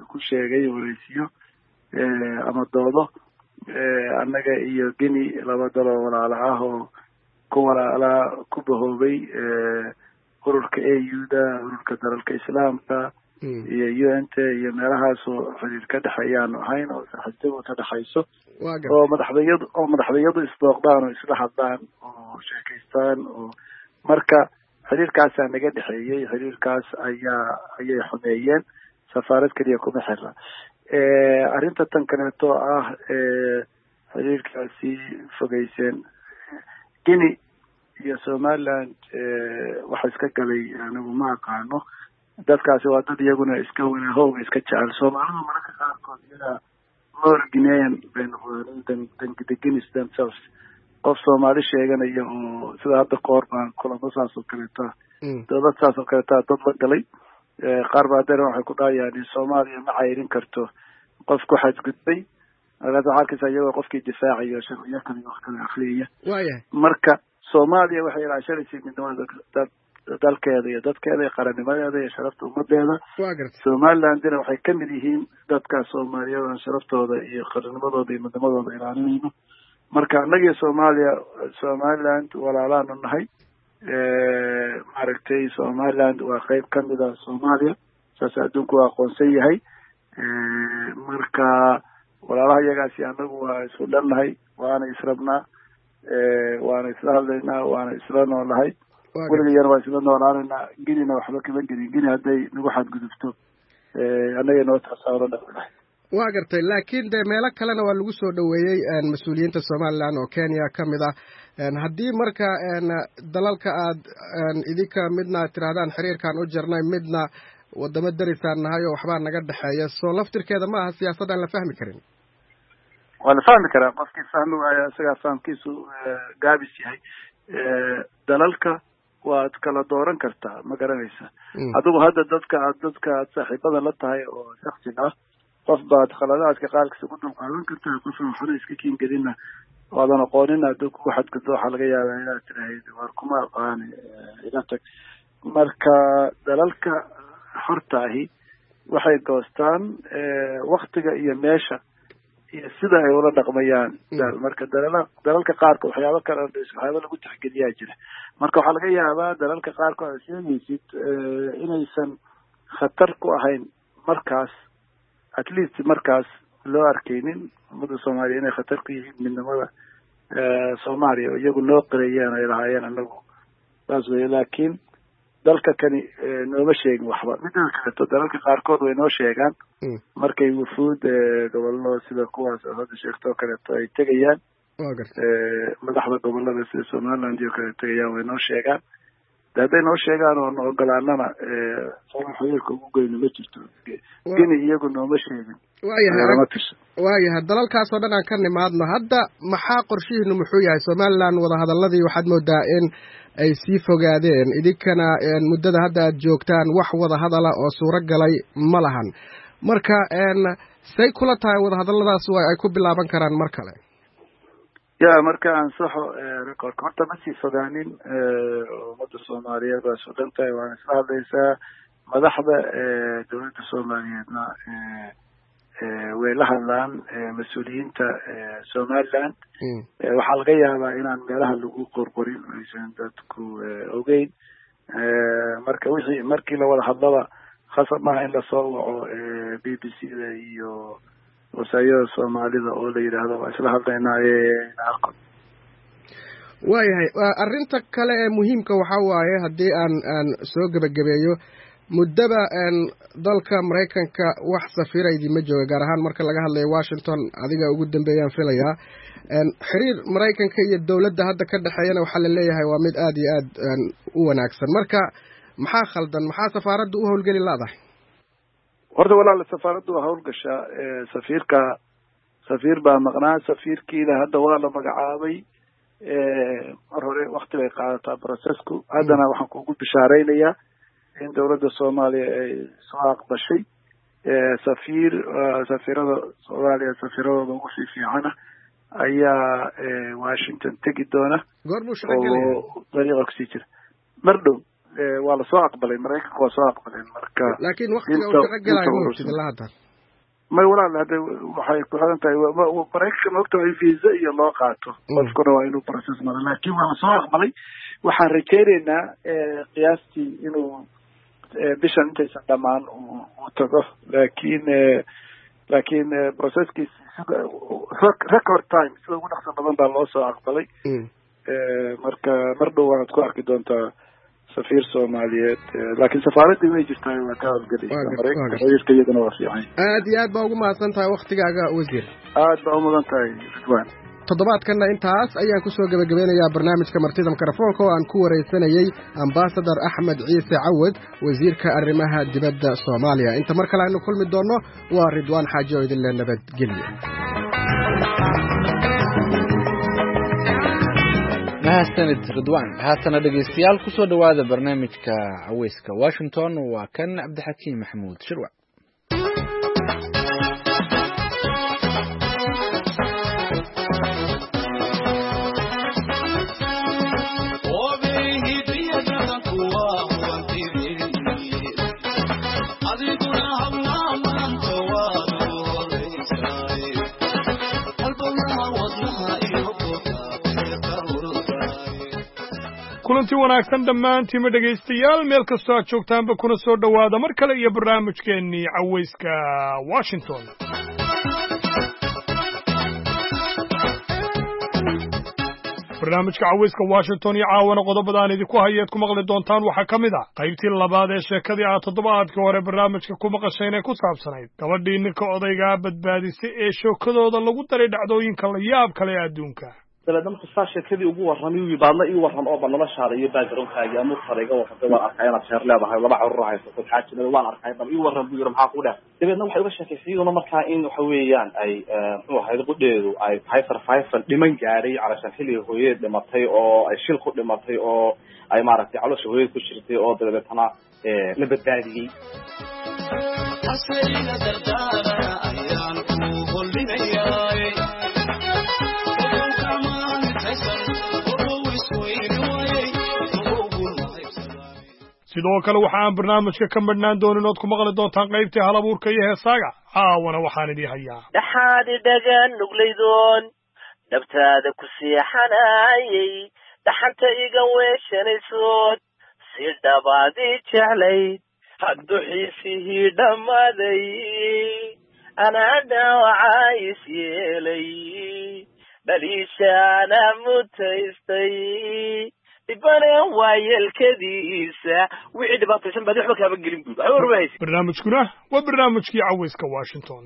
ku sheegay wareysiyo ama doodo annaga iyo Guinea laba dalo walaalo ah oo ku walaala ku bahoobay ururka A U da ururka dalalka islaamka iyo U N T iyo meelahaas oo xiriir ka dhaxayaan ahayn oo saxaabtooda ka dhaxayso oo madaxdayadu oo madaxdayadu isbooqdaan oo isla hadlaan oo sheekaystaan oo marka xiriirkaas naga dhaxeeyay xiriirkaas ayaa ayay xumeeyeen safaarad kaliya kuma xirna ee arinta tan kaleeto ah ee xiriirkaasi fogeyseen Guinea iyo Somaliland ee waxa iska galay anigu ma aqaano dadkaasi waa dad iyaguna iska wada hooga iska jecel Soomaalidu marka qaarkood iyada more Guinean than than than the Guineans themselves qof Soomaali sheeganaya oo sida hadda koor baan kulamo saas oo kaleeto dad saas oo kaleeto dad la galay qaar baa dheer waxay ku dhaayaan Soomaaliya ma cayrin karto qof ku xadgudbay alaga halkaas ayagoo qofkii difaaciyo sharciyo kale wax kale akhriya marka Soomaaliya waxay ilaashanaysaa midnimada dalkeeda iyo dadkeeda iyo qarannimadeeda iyo sharafta ummadeeda Somalilandna waxay ka mid yihiin dadka Soomaaliyeed sharaftooda iyo qarannimadooda iyo midnimadooda ilaalinayno marka annaga Soomaaliya Somaliland walaalaan nahay ee maaragtay Somaliland waa qayb ka mid ah Soomaaliya saas adduunku aqoonsan yahay ee marka walaalaha iyagaasi annagu waa isku dhannahay waana israbnaa ee waana isla hadlaynaa waana isla noolahay weligeena waa isla noolaanaynaa Guinea waxba kama gelin Guinea hadday nagu xadgudubto ee annaga noo tasaaro dhawaanahay waa gartay laakiin de meelo kalena waa lagu soo dhaweeyay mas'uuliyiinta Soomaaliland oo Kenya ka mid ah haddii marka dalalka aad idinka midna tiraadaan xiriirkan u jirnay midna wadamo darisaan nahay oo waxba naga dhaxeeya soo laftirkeeda ma aha siyaasadda aan la fahmi karin waa la fahmi karaa qofkii fahmi waaya isaga fahamkiisu gaabis yahay dalalka waad kala dooran kartaa ma garanaysa adigu hadda dadka dadka saaxiibada la tahay oo shakhsiga ah qof baad khaladaadka qaarkiisa ku dulqaadan kartaa qof waxna iska kiin gelina waadan aqoonin aad ku xadgudbo waxa laga yaabaa inaad tiraahdo war kuma aqaan ila tag marka dalalka xortaahi waxay goostaan waqtiga iyo meesha iyo sida ay wada dhaqmayaan marka dalalka dalalka qaarkood waxyaabo kale waxyaabo lagu tixgeliyaa jira marka waxa laga yaabaa dalalka qaarkood ay sheegaysid inaysan khatar ku ahayn markaas at least markaas loo arkaynin ummadda Soomaaliya inay khatar ku yihiin midnimada Soomaaliya iyagu noo qirayeen ay lahaayeen anagu taas weeye laakiin dalka kani nooma sheegin waxba midda kale dalalka qaarkood way noo sheegaan markay wufuud gobollo sida kuwaas oo hadda sheegto kale ay tagayaan madaxda gobollada sida Somaliland iyo kale tagayaan way noo sheegaan hadday noo sheegaan oo ogolaanana xiriirka ugu goyno ma jirto Guinea iyagu nooma sheegin waayahay dalalkaas oo dhan aan ka nimaadno hadda maxaa qorshihiinu muxuu yahay Somaliland wada hadalladii waxaad moodaa in ay sii fogaadeen idinkana muddada hadda aad joogtaan wax wada hadala oo suuro galay ma lahan marka say kula tahay wada hadalladaas ay ku bilaaban karaan mar kale ya marka aan saxo record horta ma sii fogaanin ummadda Soomaaliyeed baa soo dhantay waan isla hadlaysaa madaxda dowladda Soomaaliyeedna way la hadlaan mas'uuliyiinta Somaliland waxaa laga yaabaa inaan meelaha lagu qorqorin aysan dadku ogeyn marka wixii markii la wada hadlaba khasab maaha in lasoo waco B B C da iyo wasaayaha Soomaalida oo la yiraahdo waa isla hadlaynaaye arko waayahay arrinta kale ee muhiimka waxa waaye haddii aan aan soo gabagabeeyo muddaba dalka Mareykanka wax safiira idima jooga gaar ahaan marka laga hadlayo Washington adiga ugu dambeeyaan filayaa xiriir Mareykanka iyo dawladda hadda ka dhaxeeyana waxa la leeyahay waa mid aad iyo aad u wanaagsan marka maxaa khaldan maxaa safaaraddu u howlgeli laadahay horta walaal safaaraddu waa howlgashaa safiirka safiir baa maqnaa safiirkiina hadda waa la magacaabay mar hore waqti bay qaadataa processku haddana waxaan kugu bishaaraynayaa in dowladda Soomaaliya ay soo aqbashay safiir safiirada Soomaaliya safiiradooda ugu fiicana ayaa Washington tegi doona goormuu shaqagelaya dariiqa ku sii jira mar dhow waa la soo aqbalay Mareykanka waa soo aqbalay marka laakiin waqtiga uu shaqagelayo ma jirto la hadda may walaal hadda waxay ku xiran tahay maraykanka maogta in visa iyo loo qaato qofkuna waa inuu process maro laakiin waa lasoo aqbalay waxaan rajaynaynaa qiyaastii inuu bishan intaysan dhamaan uu tago laakiin laakiin processkiis record time sida ugu dhaqso badan baa loo soo aqbalay marka mar dhow waxaad ku arki doontaa safiir soomaaliyeed laakiin safaaradii way jirtaa waa ka hawlgelaysa iyadana waa fiican aad iyo aad baa ugu mahadsan tahay waktigaaga wasiir aad baa umudan tahay ridwaan toddobaadkanna intaas ayaan kusoo gebagabeynayaa barnaamijka martida mikrofoonka oo aan ku waraysanayey ambasador axmed ciise cawad wasiirka arrimaha dibadda soomaaliya inta mar kale aynu kulmi doonno waa ridwaan xaaji oo idinle nabadgelyo mahadsanid ridwaan haatana dhegaystayaal kusoo dhowaada barnaamijka caweyska washington waa kan cabdixakiim maxamuud shirwac kulanti wanaagsan dhammaantiima dhegaystayaal meel kastoo aad joogtaanba kuna soo dhowaada mar kale iyo barnaamijkeennii caweyska washington barnaamijka caweyska washington iyo caawana qodobadaan idinku hayeed ku maqli doontaan waxaa ka mid ah qaybtii labaad ee sheekadii aad toddobaadkii hore barnaamijka ku maqasheen ee ku saabsanayd gabadhii ninka odaygaa badbaadisay ee shookadooda lagu daray dhacdooyinka la yaab kale ee adduunka dabeedna markuu saa sheekadii ugu warramay uu baadla ii warram oo ba noloshaada iyo backgroundkaaga amuurtaada iga warramay waan arkay inaad sheer leedahay laba carruur haysato xaajinada waan arkay bal ii warram buu yidhi maxaa ku dheh dabeedna waxay uga sheekaysay iyaduna markaa in waxa weeyaan ay muxuu ahayd qudheedu ay tahay survival dhiman gaadhay calashaan xilliga hooyadeed dhimatay oo ay shil ku dhimatay oo ay maaragtay caloosha hooyadeed ku jirtay oo dabeetana la badbaadiyey sidoo kale waxa aan barnaamijka ka madhnaan doonin ood ku maqli doontaan qaybtii hal abuurka iyo heesaaga caawana waxaan idii hayaa dhaxaadi dhagaan nuglaydoon dhabtaada ku seexanayay dhaxanta iga weeshanaysood si dhabaadii jeclayd hadduxiisihii dhammaaday anaa dhaawacaa is yeelay dhaliishaana mutaystay ibaneen waa yeelkadiisa wixii dhibaataysan baad waxba kaaba gelin buud waxba warwahaysa barnaamijkuna waa barnaamijkii caweyska washington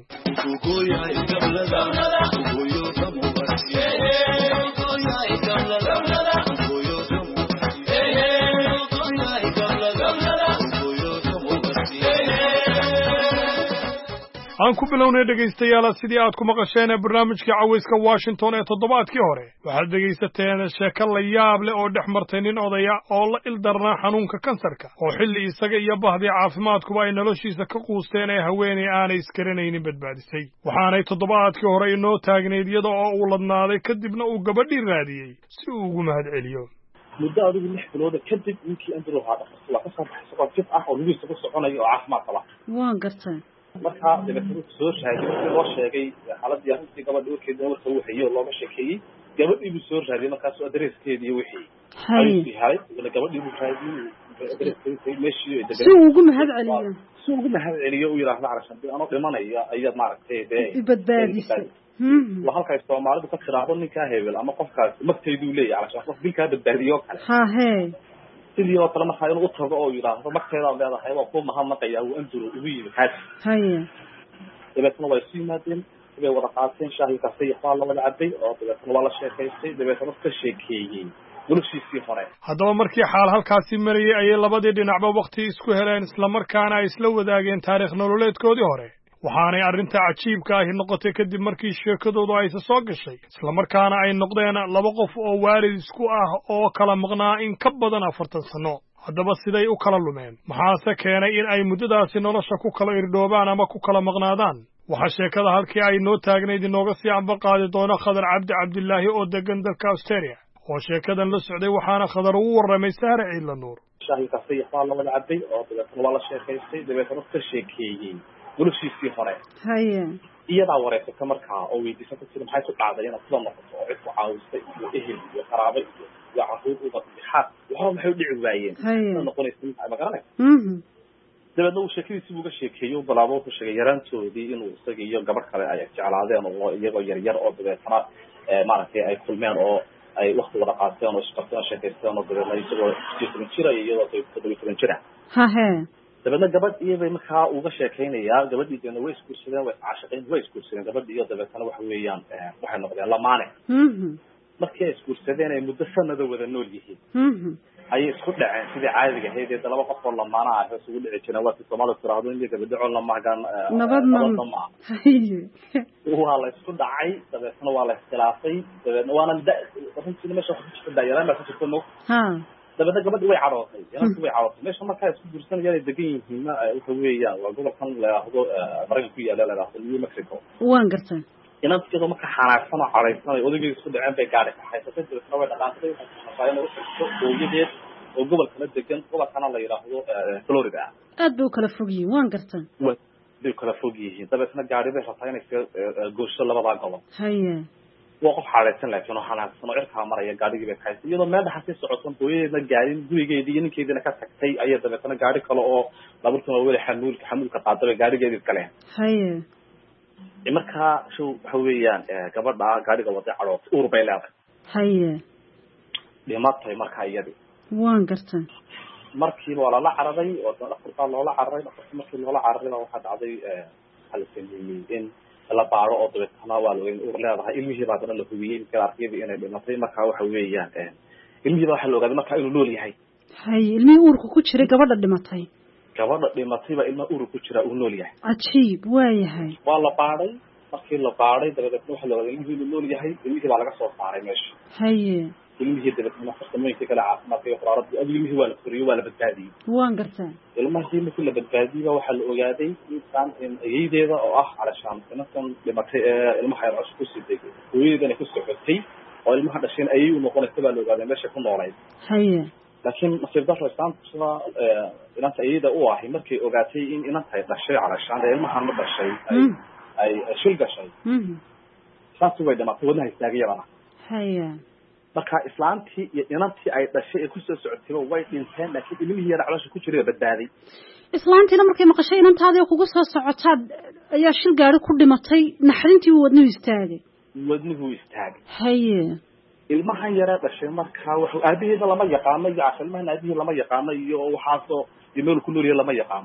aan ku bilownay dhegaystayaal sidii aad ku maqasheen ee barnaamijkii caweyska washington ee toddobaadkii hore waxaad dhegaysateen sheeko la yaab leh oo dhex martay nin odaya oo la ildarnaa xanuunka kansarka oo xilli isaga iyo bahdii caafimaadkuba ay noloshiisa ka quusteen ee haweenay aanay iskaranaynin badbaadisay waxaanay toddobaadkii hore inoo taagnayd iyada oo uu ladnaaday kadibna uu gabadhii raadiyey si uu ugu mahad celiyo muddo adigu lix bilooda kadib ninkii andrew ahaa dhaqaso waa ka soo baxay isagoo jid ah oo lugiisa ku soconayo oo caafimaad qaba waan gartay markaa dabeetana soo raadiyey markii loo sheegay xaaladii arrintii gabadha warkeeda marka uu hayay oo looga sheekeeyey gabadhii buu soo raadiyey markaasuu adreeskeedii iyo wixii ayuu yahay gabadhii buu raadiyey adreeskeedii meeshii si uu ugu mahad celiyo si uu ugu mahad celiyo uu yidhaahdo calashan dee anoo dhimanaya ayaad maaragtay dee badbaadisay waa halkaay soomaalidu ka tiraahdo ninkaa hebel ama qofkaas magteyduu leeyahay calashan qof dilkaa badbaadiyo kale ha he sidii oo kale markaa inuu utago oo yidhaahdo magteedaad leedahay waa ku mahadnaqaya uu anduro ugu yimi kaasi haye dabeetana waa isu yimaadeen way wada qaateen shaahi kafay waxbaa la wada cabay oo dabeetana waa la sheekaystay dabeetana ka sheekeeyey noloshiisii hore haddaba markii xaal halkaasi marayay ayay labadii dhinacba wakti isku heleen islamarkaana ay isla wadaageen taariikh nololeedkoodii hore waxaanay arrinta cajiibka ahi noqotay kadib markii sheekadoodu aysa soo gashay islamarkaana ay noqdeen laba qof oo waalid isku ah oo kala maqnaa in ka badan afartan sanno haddaba siday u kala lumeen maxaase keenay in ay muddadaasi nolosha ku kala irdhoobaan ama ku kala maqnaadaan waxaa sheekada halkii ay noo taagnayd inooga sii ambaqaadi doono khadar cabdi cabdilaahi oo degan dalka australia oo sheekadan la socday waxaana khadar ugu warramay sahre ciidla nuur shaahi kafay waxbaa la wada cabay oo dabeetana waa la sheekaystay dabeetana ka sheekeeyey noloshiisii hore haye iyadaa wareysata markaa oo weydiisata sida maxay ku dhacday inaad sida noqoto oo cid ku caawistay iyo ehel iyo qaraabo iyo iyo caruur uba bixaad waxba maxay u dhici waayeen sida noqonaysa ma garanay dabeedna uu sheekadiisii uga sheekeeyey oo balaabo ku sheegay yaraantoodii inuu isaga iyo gabadh kale ay jeclaadeen oo iyagoo yar yar oo dabeetana maaragtay ay kulmeen oo ay waqti wada qaateen oo isqabteen sheekaysteen oo dabeedna isagoo sideetan jir iyo iyadoo toddoba iyo toban jir ha he dabeedna gabadh iyabay markaa uga sheekaynayaa gabadhii deena way isguursadeen way iscaashiqeen way isguursadeen gabadhii iyo dabeetana waxa weeyaan waxay noqdeen lamaane markii ay isguursadeen ay muddo sanado wada nool yihiin ayay isku dhaceen sidii caadiga ahayd ee laba qof oo lamaana ah oo isugu dhici jireen waa Soomaalidu tiraahdo in gabadho oo lamagan nabadna waa la isku dhacay dabeetana waa la iskhilaafay dabeetna waana runtii meesha wax ku jirta daayaraan baa ku jirta no ha dabeetna gabadhi way carootay inantu way carootay meesha markaa isku guursanayaan ay degan yihiin waxa weeyaan waa gobolkan la yiraahdo Mareykanka ku yaala la yiraahdo New Mexico waan gartay inanteedu marka xanaaqsan oo careysan ay odaygeedu isku dhaceen bay gaadhay haysatay dabeetna way dhaqaaqday waxay u soo hooyadeed oo gobolka degan gobolkana la yiraahdo Florida aad bay kala fog yihiin waan gartay way kala fog yihiin dabeetna gaadhi bay rabtaa inay goosho labada gobol haye waa qof xaaleysan laakiin oo xanaaqsan oo cirka maraya gaadhigii bay kaysay iyadoo meel dhaxasii socotan hooyadeedna gaadhin gurigeedii iyo ninkeedina ka tagtay ayay dabeetna gaadhi kale oo baabuurkan wada xamuulka xamuulka qaaday gaadhigeedii kale haye markaa show waxa weeyaan gabadha gaadhiga wada caroot uur bay leedahay haye dhimatay markaa iyadii waan gartay markii waa la cararay oo dhakhtarka loola cararay dhakhtarka markii loola cararay waxa dhacday hal sameeyay in la baaro oo dabeetana waa loo uur leedahay ilmihii baa dana la hubiyay in kala arkayay inay dhimatay markaa waxa weeyaan ilmihii baa waxa la ogaaday markaa inuu nool yahay haye ilmihii uurku ku jiray gabadha dhimatay gabadha dhimatay baa ilma uur ku jira uu nool yahay ajiib waa yahay waa la baaray markii la baaray dabeetana waxa la ogaaday ilmihii inuu nool yahay ilmihii baa laga soo saaray meesha haye ilmihii dabeetana farsamooyinka kala caafimaadka iyo quraarada ilmihii waa la koriyay waa la badbaadiyay waan gartaa ilmihii markii la badbaadiyay waxa la ogaaday intaan in ayeedeeda oo ah calashaan intan dhimatay ee ilmaha ay cusub ku siday hooyadeedana ku socotay oo ilmaha dhashay ayay u noqonaysa baa la ogaaday meesha ku noolayd haye laakiin nasiib darro istaantusna inanta ayeeda u ahay markay ogaatay in inanta ay dhashay calashaan ilmahan ma dhashay ay ay shil gashay saasi way dhimatay wadnaha istaagayana haye marka islaantii iyo inantii ay dhashay ee ku soo socotay way dhinteen laakiin ilmihii yar caloosha ku jiray badbaaday islaantiina markay maqashay inantaadii kugu soo socotaad ayaa shil gaari ku dhimatay naxdintii wadnuhu istaagay wadnuhu istaagay haye ilmahan yar dhashay marka wuxuu aabihiisa lama yaqaano iyo ilmahan aabihiisa lama yaqaano iyo waxaasoo meel ku nool yahay lama yaqaano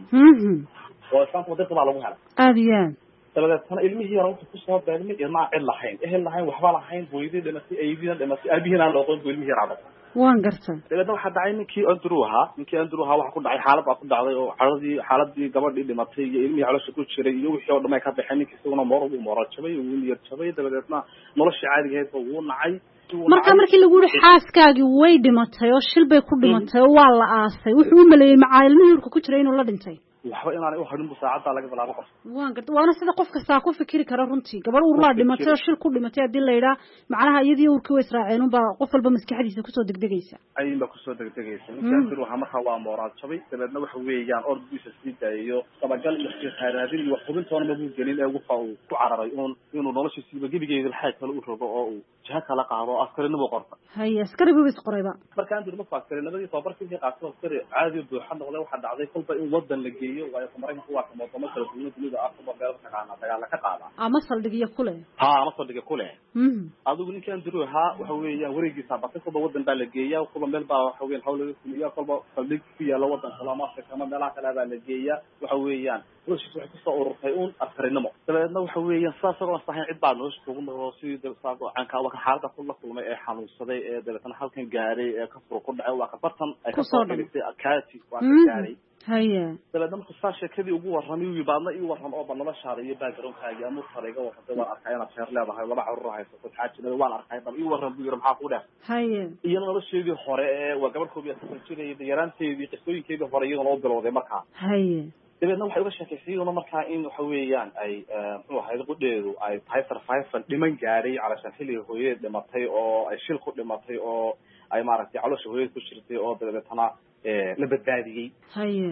oo islaantu wadada baa lagu helay aadiyaan dabadeetna ilmihii yar wuxuu ku soo beegmay ilma cid lahayn ehel lahayn waxba lahayn hooyadii dhimatay ayeediina dhimatay aabihiina aan oqon ilmihii yar caday waan gartay dabeetna waxa dhacay ninkii Andrew ahaa ninkii Andrew ahaa waxa ku dhacay xaalad baa ku dhacday oo xaaladii xaaladii gabadhii dhimatay iyo ilmihii caloosha ku jiray iyo wixii oo dhamay ka baxay ninkii isaguna moral uu moral jabay uu yar jabay dabeetna nolosha caadiga ahayd uu nacay marka markii lagu yiri xaaskaagii way dhimatay oo shil bay ku dhimatay oo waa la aasay wuxuu u maleeyay macaalimihiirku ku jiray inuu la dhintay waxba inaanay u hadhin saacada laga bilaabo qof waan gartay waana sida qof kasta ku fikiri kara runtii gabadh uur la dhimatay oo shil ku dhimatay hadii la yiraahdo macnaha iyadii uurkii way israaceen un baa qof walba maskaxdiisa ku soo degdegaysa ayeen baa ku soo degdegaysa inta waxa markaa waa moral jabay dabeedna waxa weeyaan ordkiisa sii daayo tabagal iyo xiraadin iyo xubintoona ma buu gelin ee waxa uu ku cararay in inuu noloshiisa gebigeeda xaaq kale u rogo oo uu jaha kala qaado askarinimo qorta hay askari buu is qorayba marka aan dirmo askarinimada tababarkii qaato askari caadi buuxa noqday waxa dhacday kolba in wadan la geeyo waayo Mareykanku waa kuma kuma kala duwan dunida ah kuma beer ka qaana dagaal ka qaada ama saldhigiyo kule ha ama saldhigiyo kule mhm adigu ninkan diru ha waxa weeyaan wareegiisa batay kolba wadan baa la geeyaa kolba meel baa waxa weeyaan hawlaha kuliya kolba saldhig ku yaala wadan salaam Afrika ama meelaha kale baa la geeyaa waxa weeyaan wixii wax ku soo ururtay uun askarinimo dabeedna waxa weeyaan saas oo saxin cid baa noo isku noo si dalsaado aan ka wada xaalada kullu kulmay ee xanuunsaday ee dabeetana halkan gaaray ee ka furo ku dhacay waa ka bartan ay ka soo dhigtay akaati waa ka gaaray haye dabeedna markuu saa sheekadii ugu warramay uu baadna ii warram oo bal noloshaada iyo background-kaaga ama fariiga waxa waan arkay inaad sheer leedahay laba carruur haysato xaajinada waan arkay bal ii warram buu yiri maxaa ku dheer haye iyo nolosheedii hore ee waa gabadh koob iyo toban jir ee yaraanteedii qisooyinkeedii hore iyadoo loo bilowday markaa haye dabeedna waxay uga sheekaysayeen markaa in waxa weeyaan ay muxuu ahayd qudheedu ay tahay survival dhiman gaaray calashan xilliga hooyadeed dhimatay oo ay shil ku dhimatay oo ay maaragtay caloosha hooyadeed ku jirtay oo dabeetana la badbaadiyay haye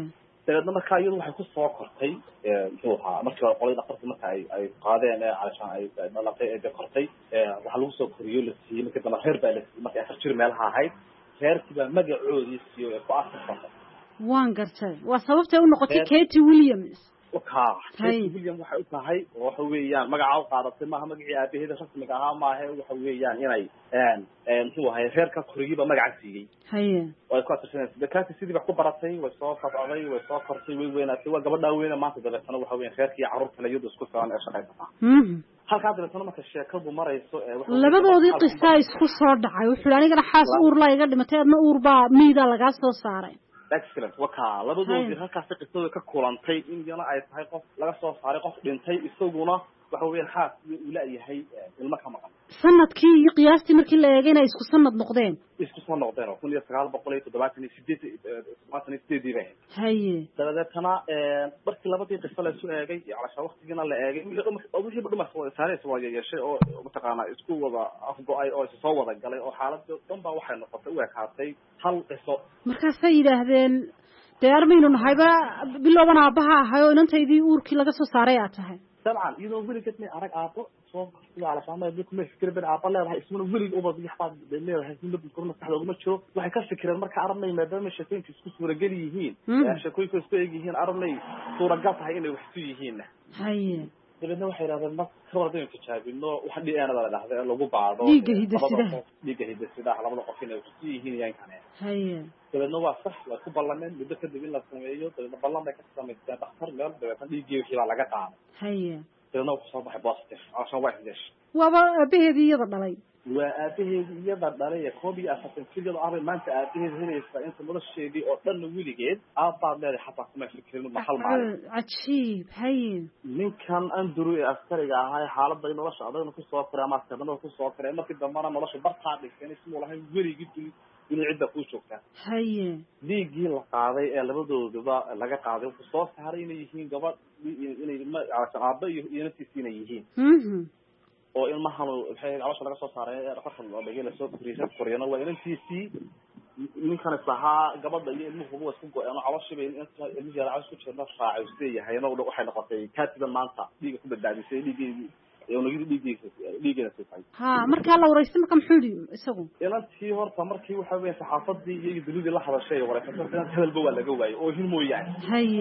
dabeedna markaa iyadu waxay kusoo kortay muxuu ahaa markii hore qolay dhaqtarka marka ay ay qaadeen ee calashaan ay dhalaqay ee kortay waxaa lagu soo koriyo la siiyey markii dambe reer baa la siiyey markii afar jir meelaha ahayd reerkii baa magacoodii siiyey ee ku aasasay waan gartay waa sababtay u noqotay Katie Williams وكا ويليام waxay u tahay waxa weeyaan magaca u qaadatay maaha magacii aabaheeda rasmiga ahaa maaha waxa weeyaan inay een een soo hay reerka koriyiba magaca siiyay haye way ku tirsanaysaa dadka sidii wax ku baratay way soo fadhacday way soo kortay way weynaatay waa gabadha weyn maanta dabeetana waxa weeyaan reerkii carruurta la yadu isku filan ee shaqaynta mhm halka dabeetana marka sheekadu marayso ee waxa labadoodii qisa isku soo dhacay wuxuu anigana xaas uur la iga dhimatay adna uur baa miida laga soo saaray excellent waka labadoodii halkaas qisada ka kulantay in yana ay tahay qof laga soo saaray qof dhintay isaguna waxa weeyaan xaas uu leeyahay ilmo ka maqan sanadkii iyo qiyaastii markii la eegay inay isku sanad noqdeen isku soo noqdeen kun iyo sagaal boqol iyo toddobaatan iyo sideed toddobaatan iyo sideed bay haye dabadeetana markii labadii qiso la soo eegay calasha waqtigiina la eegay wixii dhuma soo saaray soo yeeshay oo mataqaana isku wada afgo'ay oo soo wada galay oo xaaladda dhanba waxay noqotay u ekaatay hal qiso markaas ay yiraahdeen deermaynu nahayba bilowban aabaha ahayo inantaydii uurkii laga soo saaray aad tahay طبعا يدو ولي كتني أرق أبو صوب على فما يبيكم يفكر بين أبو الله راح يسمونه ولي أبو بيحفظ بالله راح يسمونه بكرة تحت وما تشوف راح يكسر المركة عربنا ما دام الشتين في سكوت ورجالي يهين شكوي في سكوت يهين عربنا صورة قطعة هنا وحسي يهين هاي لأنه واحد هذا ما خبر دين كتشاف إنه واحد أنا ولا هذا لو بعض ديجه هيدا السلاح ديجه هيدا السلاح لما نقفينا وحسي يهين يعني كان هاي لأنه هو صح وكو برلمان بدك تدبين للسماوية لأنه برلمان كسر من دكتور قال ده ديجه وحيل على قطعة هاي لأنه صباح باسطة عشان واحد ليش وابا أبيه يضرب علي وأبيه يضرب علي كوبي أساسا في الأرض ما أنت أبيه هنا أنت من الشيء دي أصلا ولي جد أبغى ده حتى ما فكر المحل معه عتشيب هين من كان أندرو أسترجع هاي حالة بين الله شعبنا نقول صافر ما استخدمنا نقول صافر ما في دمارة ما لش برقع لك يعني اسمه الله ولي جد من عدة كوشوكا هاي ديجي القاضي اللي بدو جبا لقى قاضي وصوص هارين يهين جبا يعني ما عصابي ينتي سين يهين oo ilmahan waxay cawsha laga soo saaray rafan oo bagay la soo fariisay qoriyana waa inay si ninkan islaha gabadha iyo ilmuhu isku go'aan cawsha bay inta ilmihiisa cawsha ku jirna raacay hayna waxay noqotay kaatiban maanta dhiiga ku badbaadisay dhiigii iyo nagidi dhiigii dhiigina sifay ha marka la waraysan marka muxuu isagu ilantii horta markii waxa weeye saxaafadii iyo dawladii la hadashay waraysan hadalba waa laga waayay oo hin mooyaan haye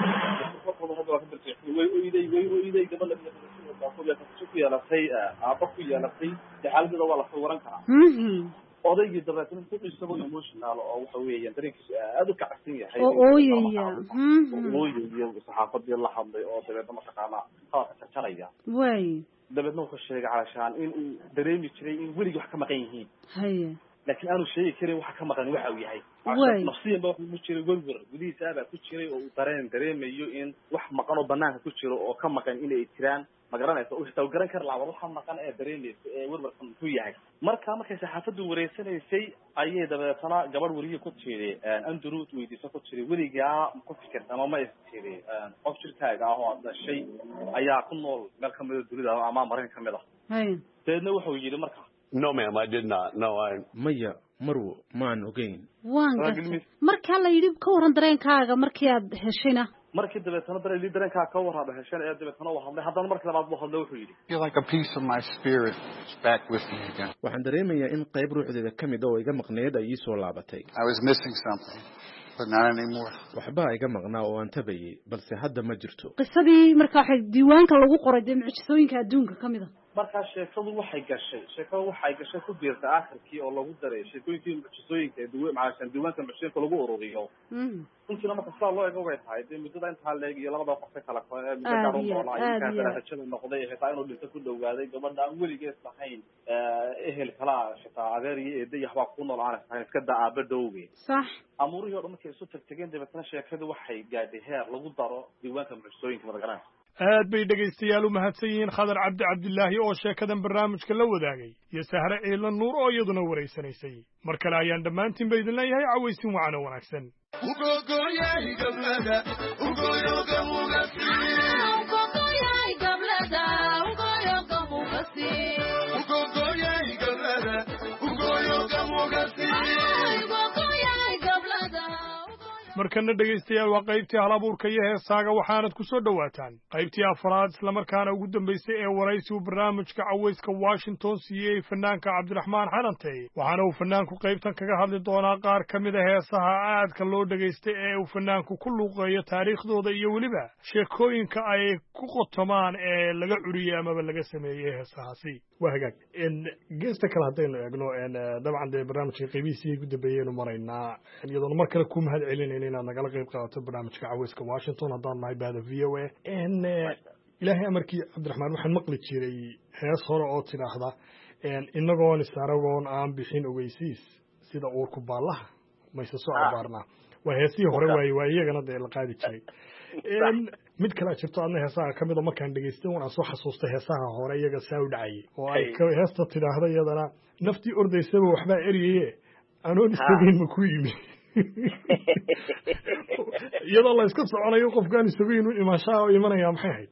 way ooyday way ooyday gabadha يلاتي أبوك يلاتي حالته ولا صورن كنا. أودي جدرتين كل يسوي emotional أو حويه ينتريك هذا كعسية. أويه. أويه الصحافة دي الله حمد أو تبعت ما تقعنا خلاص تشريع. وين. دبنا نخش شيء علشان إن دريم يشري إن ولي يحكم قينه. هي. لكن أنا شيء كري وحكم قينه وحوي هاي. نفسيا بقى مشتري جولفر ودي سابع كشري وترين دريم يو إن وح مكانه بناه كشري أو كم مكان إلى إتران. ما قرناش أو استوى كر لعبة روح مكان دريني وربر كنتوي هاي مركا مركا سحافة وريسنا شيء أيه ده بسنا جبر وريه كتشري أندروت ويدي سكتشري وري جاء كتشكر تمام ما يستشري أفشل كاي هو هذا الشيء أيه كنول مركا مدري ده أمام مرين كمله هاي تنو حويجي مركا No ma'am, I did not. No, I. Maya Maru man again. Waan marka la yiri ka waran dareenkaaga markii aad heshayna markii dabeetana dareen dareenka ka warraba heshan ee dabeetana waxa hadlay haddana markii labaad buu hadlay wuxuu yiri feel like a piece of my spirit is back with me again. waxaan dareemayaa in qayb ruuxdeeda kamid oo iga maqneed ay soo laabatay. I was missing something but not anymore. waxba iga maqnaa oo aan tabayay balse hadda ma jirto. qisadii marka waxay diiwaanka lagu qoray mucjisooyinka adduunka kamid ah marka sheekadu waxay gashay sheekadu waxay gashay ku biirta aakhirkii oo lagu daray sheekooyinkii mucjisooyinka duwe macaan diiwaanka mucjisooyinka lagu ururiyo intii marka saa loo eego way tahay de muddada inta la eegiyo labada qof kala kala midda gaar oo ay ka darajada noqday xitaa inuu dhinto ku dhawaaday gabadha aan weligeed lahayn ehel kala xitaa adeer iyo eeday waxba ku nool aan ahayn iska daaba dawge sax amuurihi oo markay isu tagtageen dabeetana sheekadu waxay gaadhay heer lagu daro diiwaanka mucjisooyinka madagaran aad bay dhegaystayaal u mahadsan yihiin khadar cabdi cabdilaahi oo sheekadan barnaamijka la wadaagay iyo sahre ciilan nuur oo iyaduna wareysanaysay mar kale ayaan dhammaantiin ba idin leeyahay cawaysin wacan oo wanaagsan markana dhegaystayaal waa qaybtii halabuurka iyo heesaaga waxaanad ku soo dhowaataan qaybtii afraad islamarkaana ugu dambaysay ee waraysigu barnaamijka cawayska washington siiyey fanaanka cabdiraxmaan xalantey waxaana uu fanaanku qaybtan kaga hadli doonaa qaar ka mid a heesaha aadka loo dhegaystay ee uu fanaanku ku luuqeeyo taariikhdooda iyo weliba sheekooyinka ay ku qotomaan ee laga curiyey amaba laga sameeyey heesahaasi waa hagaag geesta kale haddaynu eegno dabcan dee barnaamijka qaybihiisii ugu dambeeyeynu maraynaa iyadoona mar kale ku mahad celinayna inaad nagala qayb qaadato barnaamijka cawayska washington haddaan nahay bahda v o a ilaahay amarkii cabdiraxmaan waxaan maqli jiray hees hore oo tidhaahda inagoon isaragoon aan bixin ogeysiis sida uurku baallaha mayse soo abaarnaa waa heesihii hore waaye waa iyagana dee la qaadi jiray mid kale jirto adna heesaha ka mida markaan dhegaystay waan soo xasuustay heesaha hore iyaga saa u dhacayay oo ay heesta tidhaahda iyadana naftii ordaysaba waxbaa eryaye anoon isagayn ma ku yimi iyadoo la iska soconayo qofkaan isagayn u imaashaha oo imanaya maxay ahayd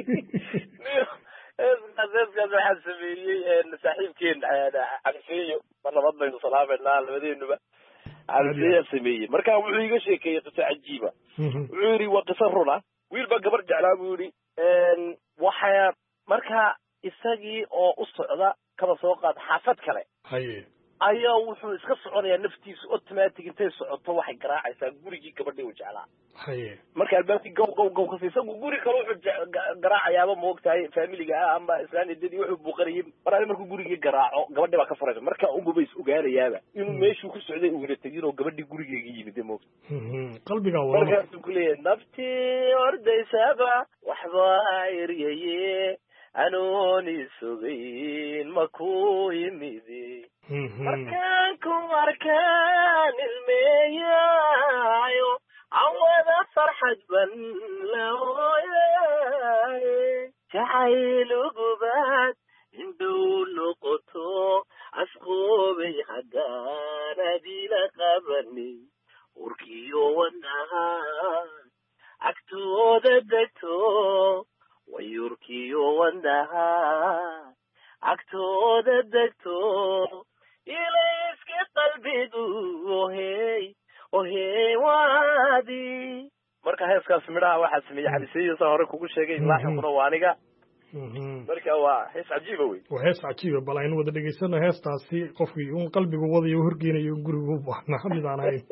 heeskaas waxaa sameeyey saaxiibkeen cabdifeeyo mar nabad baynu salaameynaa labadeenuba cabdifeeyaa sameeyey marka wuxuu iga sheekeeyey qiso cajiiba wuxuu yidhi waa qiso runa wiil baa gabar jeclaa buu yidhi waxaa markaa isagii oo u socda kaba soo qaad xaafad kale haye ayaa wuxuu iska soconayaa naftiisu automatic intay socoto waxay garaacaysaa gurigii gabadhii uu jeclaa haye marka albaabkii gow gow gow kasi isagu guri kale wuxuu garaacayaaba moogtahay faamiliga ah ama islaan idadii wuxuu buuqanayay mar alle markuu gurigii garaaco gabadhii baa ka furaysa marka unbuba is ogaanayaaba inuu meeshuu ku socday uuna tegin oo gabadhii gurigeega yimid moogta qalbigaa wala markaasuu ku leeyahay naftii ordaysaba waxbaa eryaye anoon isogayn ma ku yimidi markaan ku markaan ilmeeyaayo awada farxad ban la hooyaaye jacaylugubaad indhow noqoto asqoobay haddaan adila qabani urkiyo wanaha agtooda degto wayurkiyo wanaha agtooda degto ilayska qalbigu ohey ohey waadi marka heeskaas midhaha waxaa sameeyey xaliseeyasa hore kugu sheegay laaxinkuna waa aniga marka waa hees cajiiba wey waa hees cajiiba bal aynu wada dhegaysano heestaasi qofkii un qalbigu wadayo horgeynayo un gurigu u baahnaa mid aan ahayn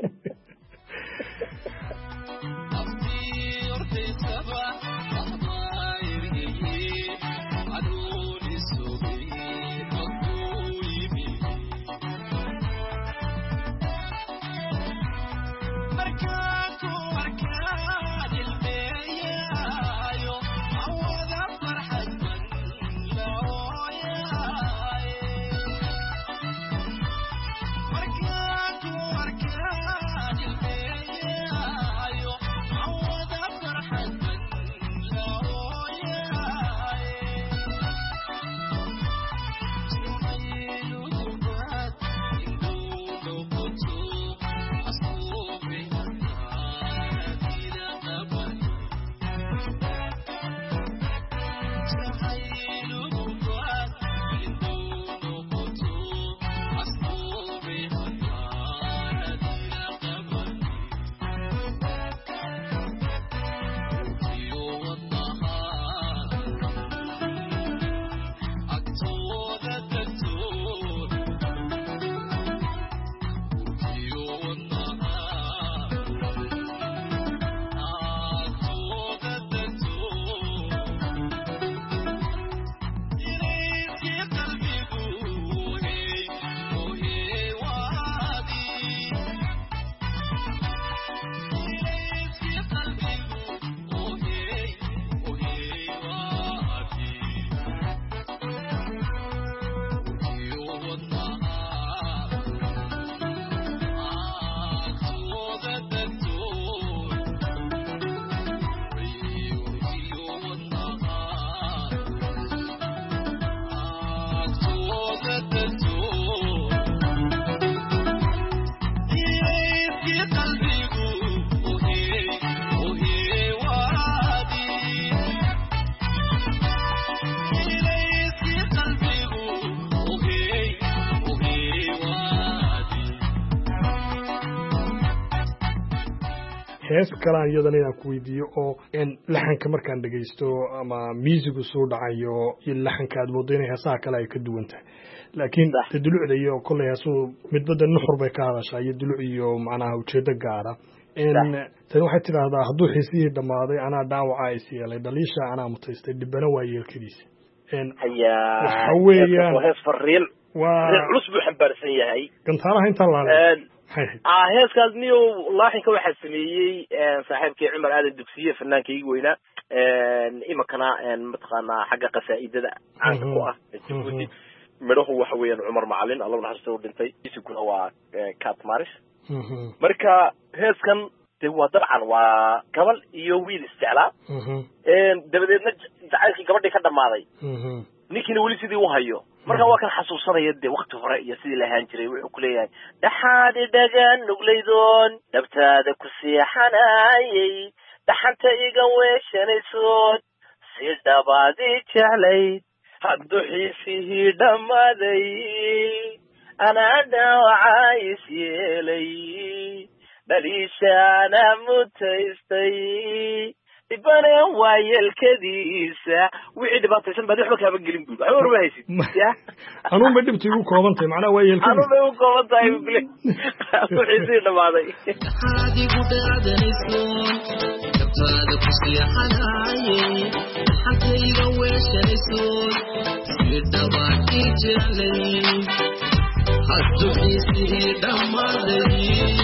hees kalaan iyadana inaan ku weydiiyo oo laxanka markaan dhegaysto ama miisigu soo dhacayo iyo laxanka aad moodo inay heesaha kale ay ka duwan tahay laakiin dulucda iyo kolley heesuu midbada nuxur bay ka hadashaa iyo duluc iyo macnaha ujeedo gaara tani waxay tidhaahdaa hadduu xiisihii dhammaaday anaa dhaawaca is yeelay dhaliisha anaa mutaystay dhibana waa yeelkadiisa waxa weeyaan hees fariin waa culus buu xambaarsan yahay gantaalaha intaan laale ah heeskaas niyo laaxinka waxaa sameeyey saaxiibkii cumar aadan dugsiye fanaankaygi weynaa iminkana mataqaanaa xagga qasaa'idada caanka ku ah jabuuti midhahu waxa weeyaan cumar macalin alla naxariista u dhintay isiguna waa cat marish marka heeskan de waa dabcan waa gabal iyo wiil isjeclaa dabadeedna jacaylkii gabadhii ka dhammaaday ninkiina weli sidii u hayo marka waa kan xasuusanaya dee wakti hore iyo sidii la ahaan jiray wuxuu ku leeyahay dhaxaad idhagan nuglaydoon dhabtaada ku seexanayay dhaxanta iga weeshanaysood si dhabaadii jeclayd hadduu xiisihii dhammaaday anaa dhaawacaa is yeelay dhaliishaana mutaystay dhibane waa yeelkadiisa wixii dhibaataysan baad waxba kaaba gelin buud waxba warba haysid anuun bay dhibta igu kooban tahay macnaha waa yeelkadiisa anuun bay igu kooban tahay bule wixii sii dhammaaday adigu dhaadanayso dabtaada ku seexanayay xagayga weeshanayso si dhabaadii jeclay hadduu xiisihii dhammaaday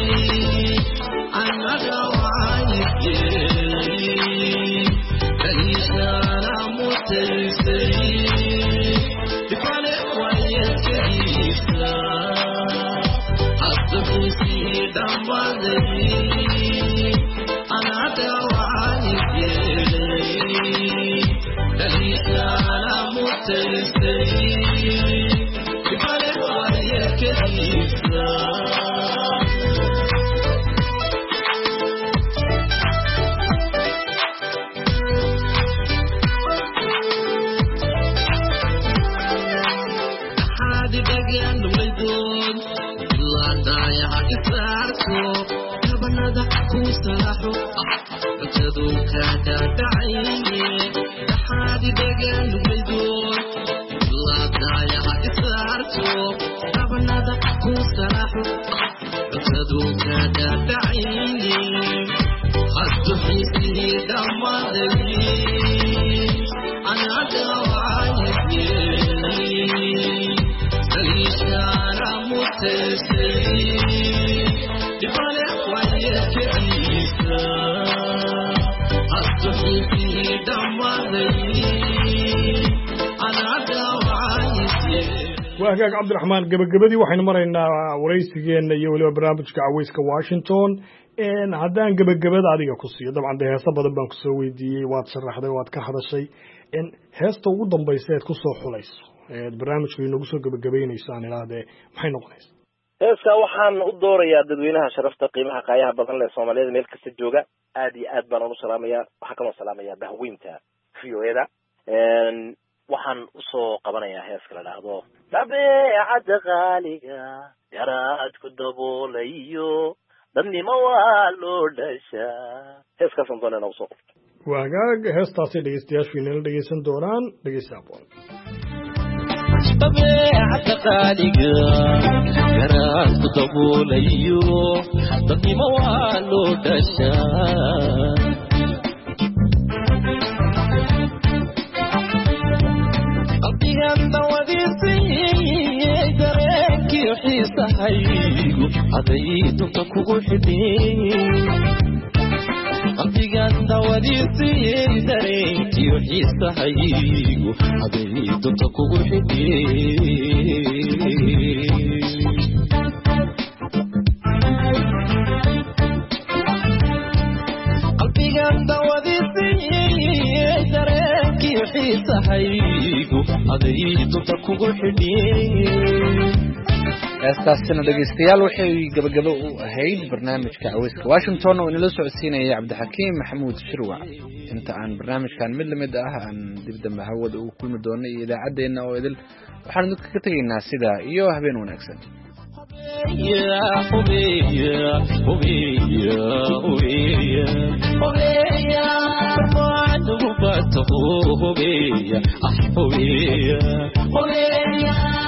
annaga waayis yeelay dhaliishaana mutaystay dhibane waa yeelkadiisa hadduu xiisihii dhammaaday annaga waayis yeelay dhaliishaana mutaystay dhibane waa yeelkadiisa kabanada ku salaxo cutadu ka dhaadhacayne dhaxaadi dhagaan nuglaydoon laadaayaha isaarto kabanada ku salaxo cutadu ka dhaadhacayne hadduu xiisihii dhammaaday anaa dhaawacayis yeelay dhaliishaana mutaystay dhibane waa yeelkadiisa hadduu xiisihii dhammaaday anaa dhaawacayis yeelay waa hagaag cabdiraxmaan gabagabadii waxaynu maraynaa waraysigeenna iyo weliba barnaamijka caweyska washington haddaan gabagabada adiga ku siiyo dabcan dee heeso badan baan kusoo weydiiyey waad sharaxday waad ka hadashay heesta ugu dambaysa eed kusoo xulayso eed barnaamijku inagu soo gabagabaynayso aan idhaahdee maxay noqonaysa heeskaa waxaan u doorayaa dadweynaha sharafta qiimaha qaayaha badan leh soomaaliyada meel kasta jooga aad iyo aad baan unu salaamayaa waxaan kaloo salaamayaa bahweynta v o eda waxaan usoo qabanayaa heeska la dhaahdo dabeecadda qaaliga yaraad ku daboolayo dadnimo waa loo dhashaa heeskaasaan doona inaa usoo qabto waa hagaag heestaasay dhegeystayaashu inala dhegeysan doonaan dhegeysta aboon dabeecadda qaaliga yaraad ku daboolayo dadnimo waa loo dhashaa qalbigan dawadiisii dareenkiyo xiisahaygu haday dunta kugu xidhin qalbigan dawadiisii dareenkiyo xiisahaygu haday dunta kugu xidhin qalbigan dawadiisii dareenkiyo xiisahaygu haday dunta kugu xidhin heestaasina dhegeystayaal waxay gabagabo u ahayd barnaamijka caweyska washington oo inala socodsiinaya cabdixakiim maxamuud shirwac inta aan barnaamijkan mid lamid ah aan dib dambe hawada ugu kulmi doono iyo idaacaddeenna oo idil waxaan idinka ka tegaynaa sidaa iyo habeen wanaagsan هوبيا هوبيا هوبيا هوبيا هوبيا بعد وبته هوبيا هوبيا هوبيا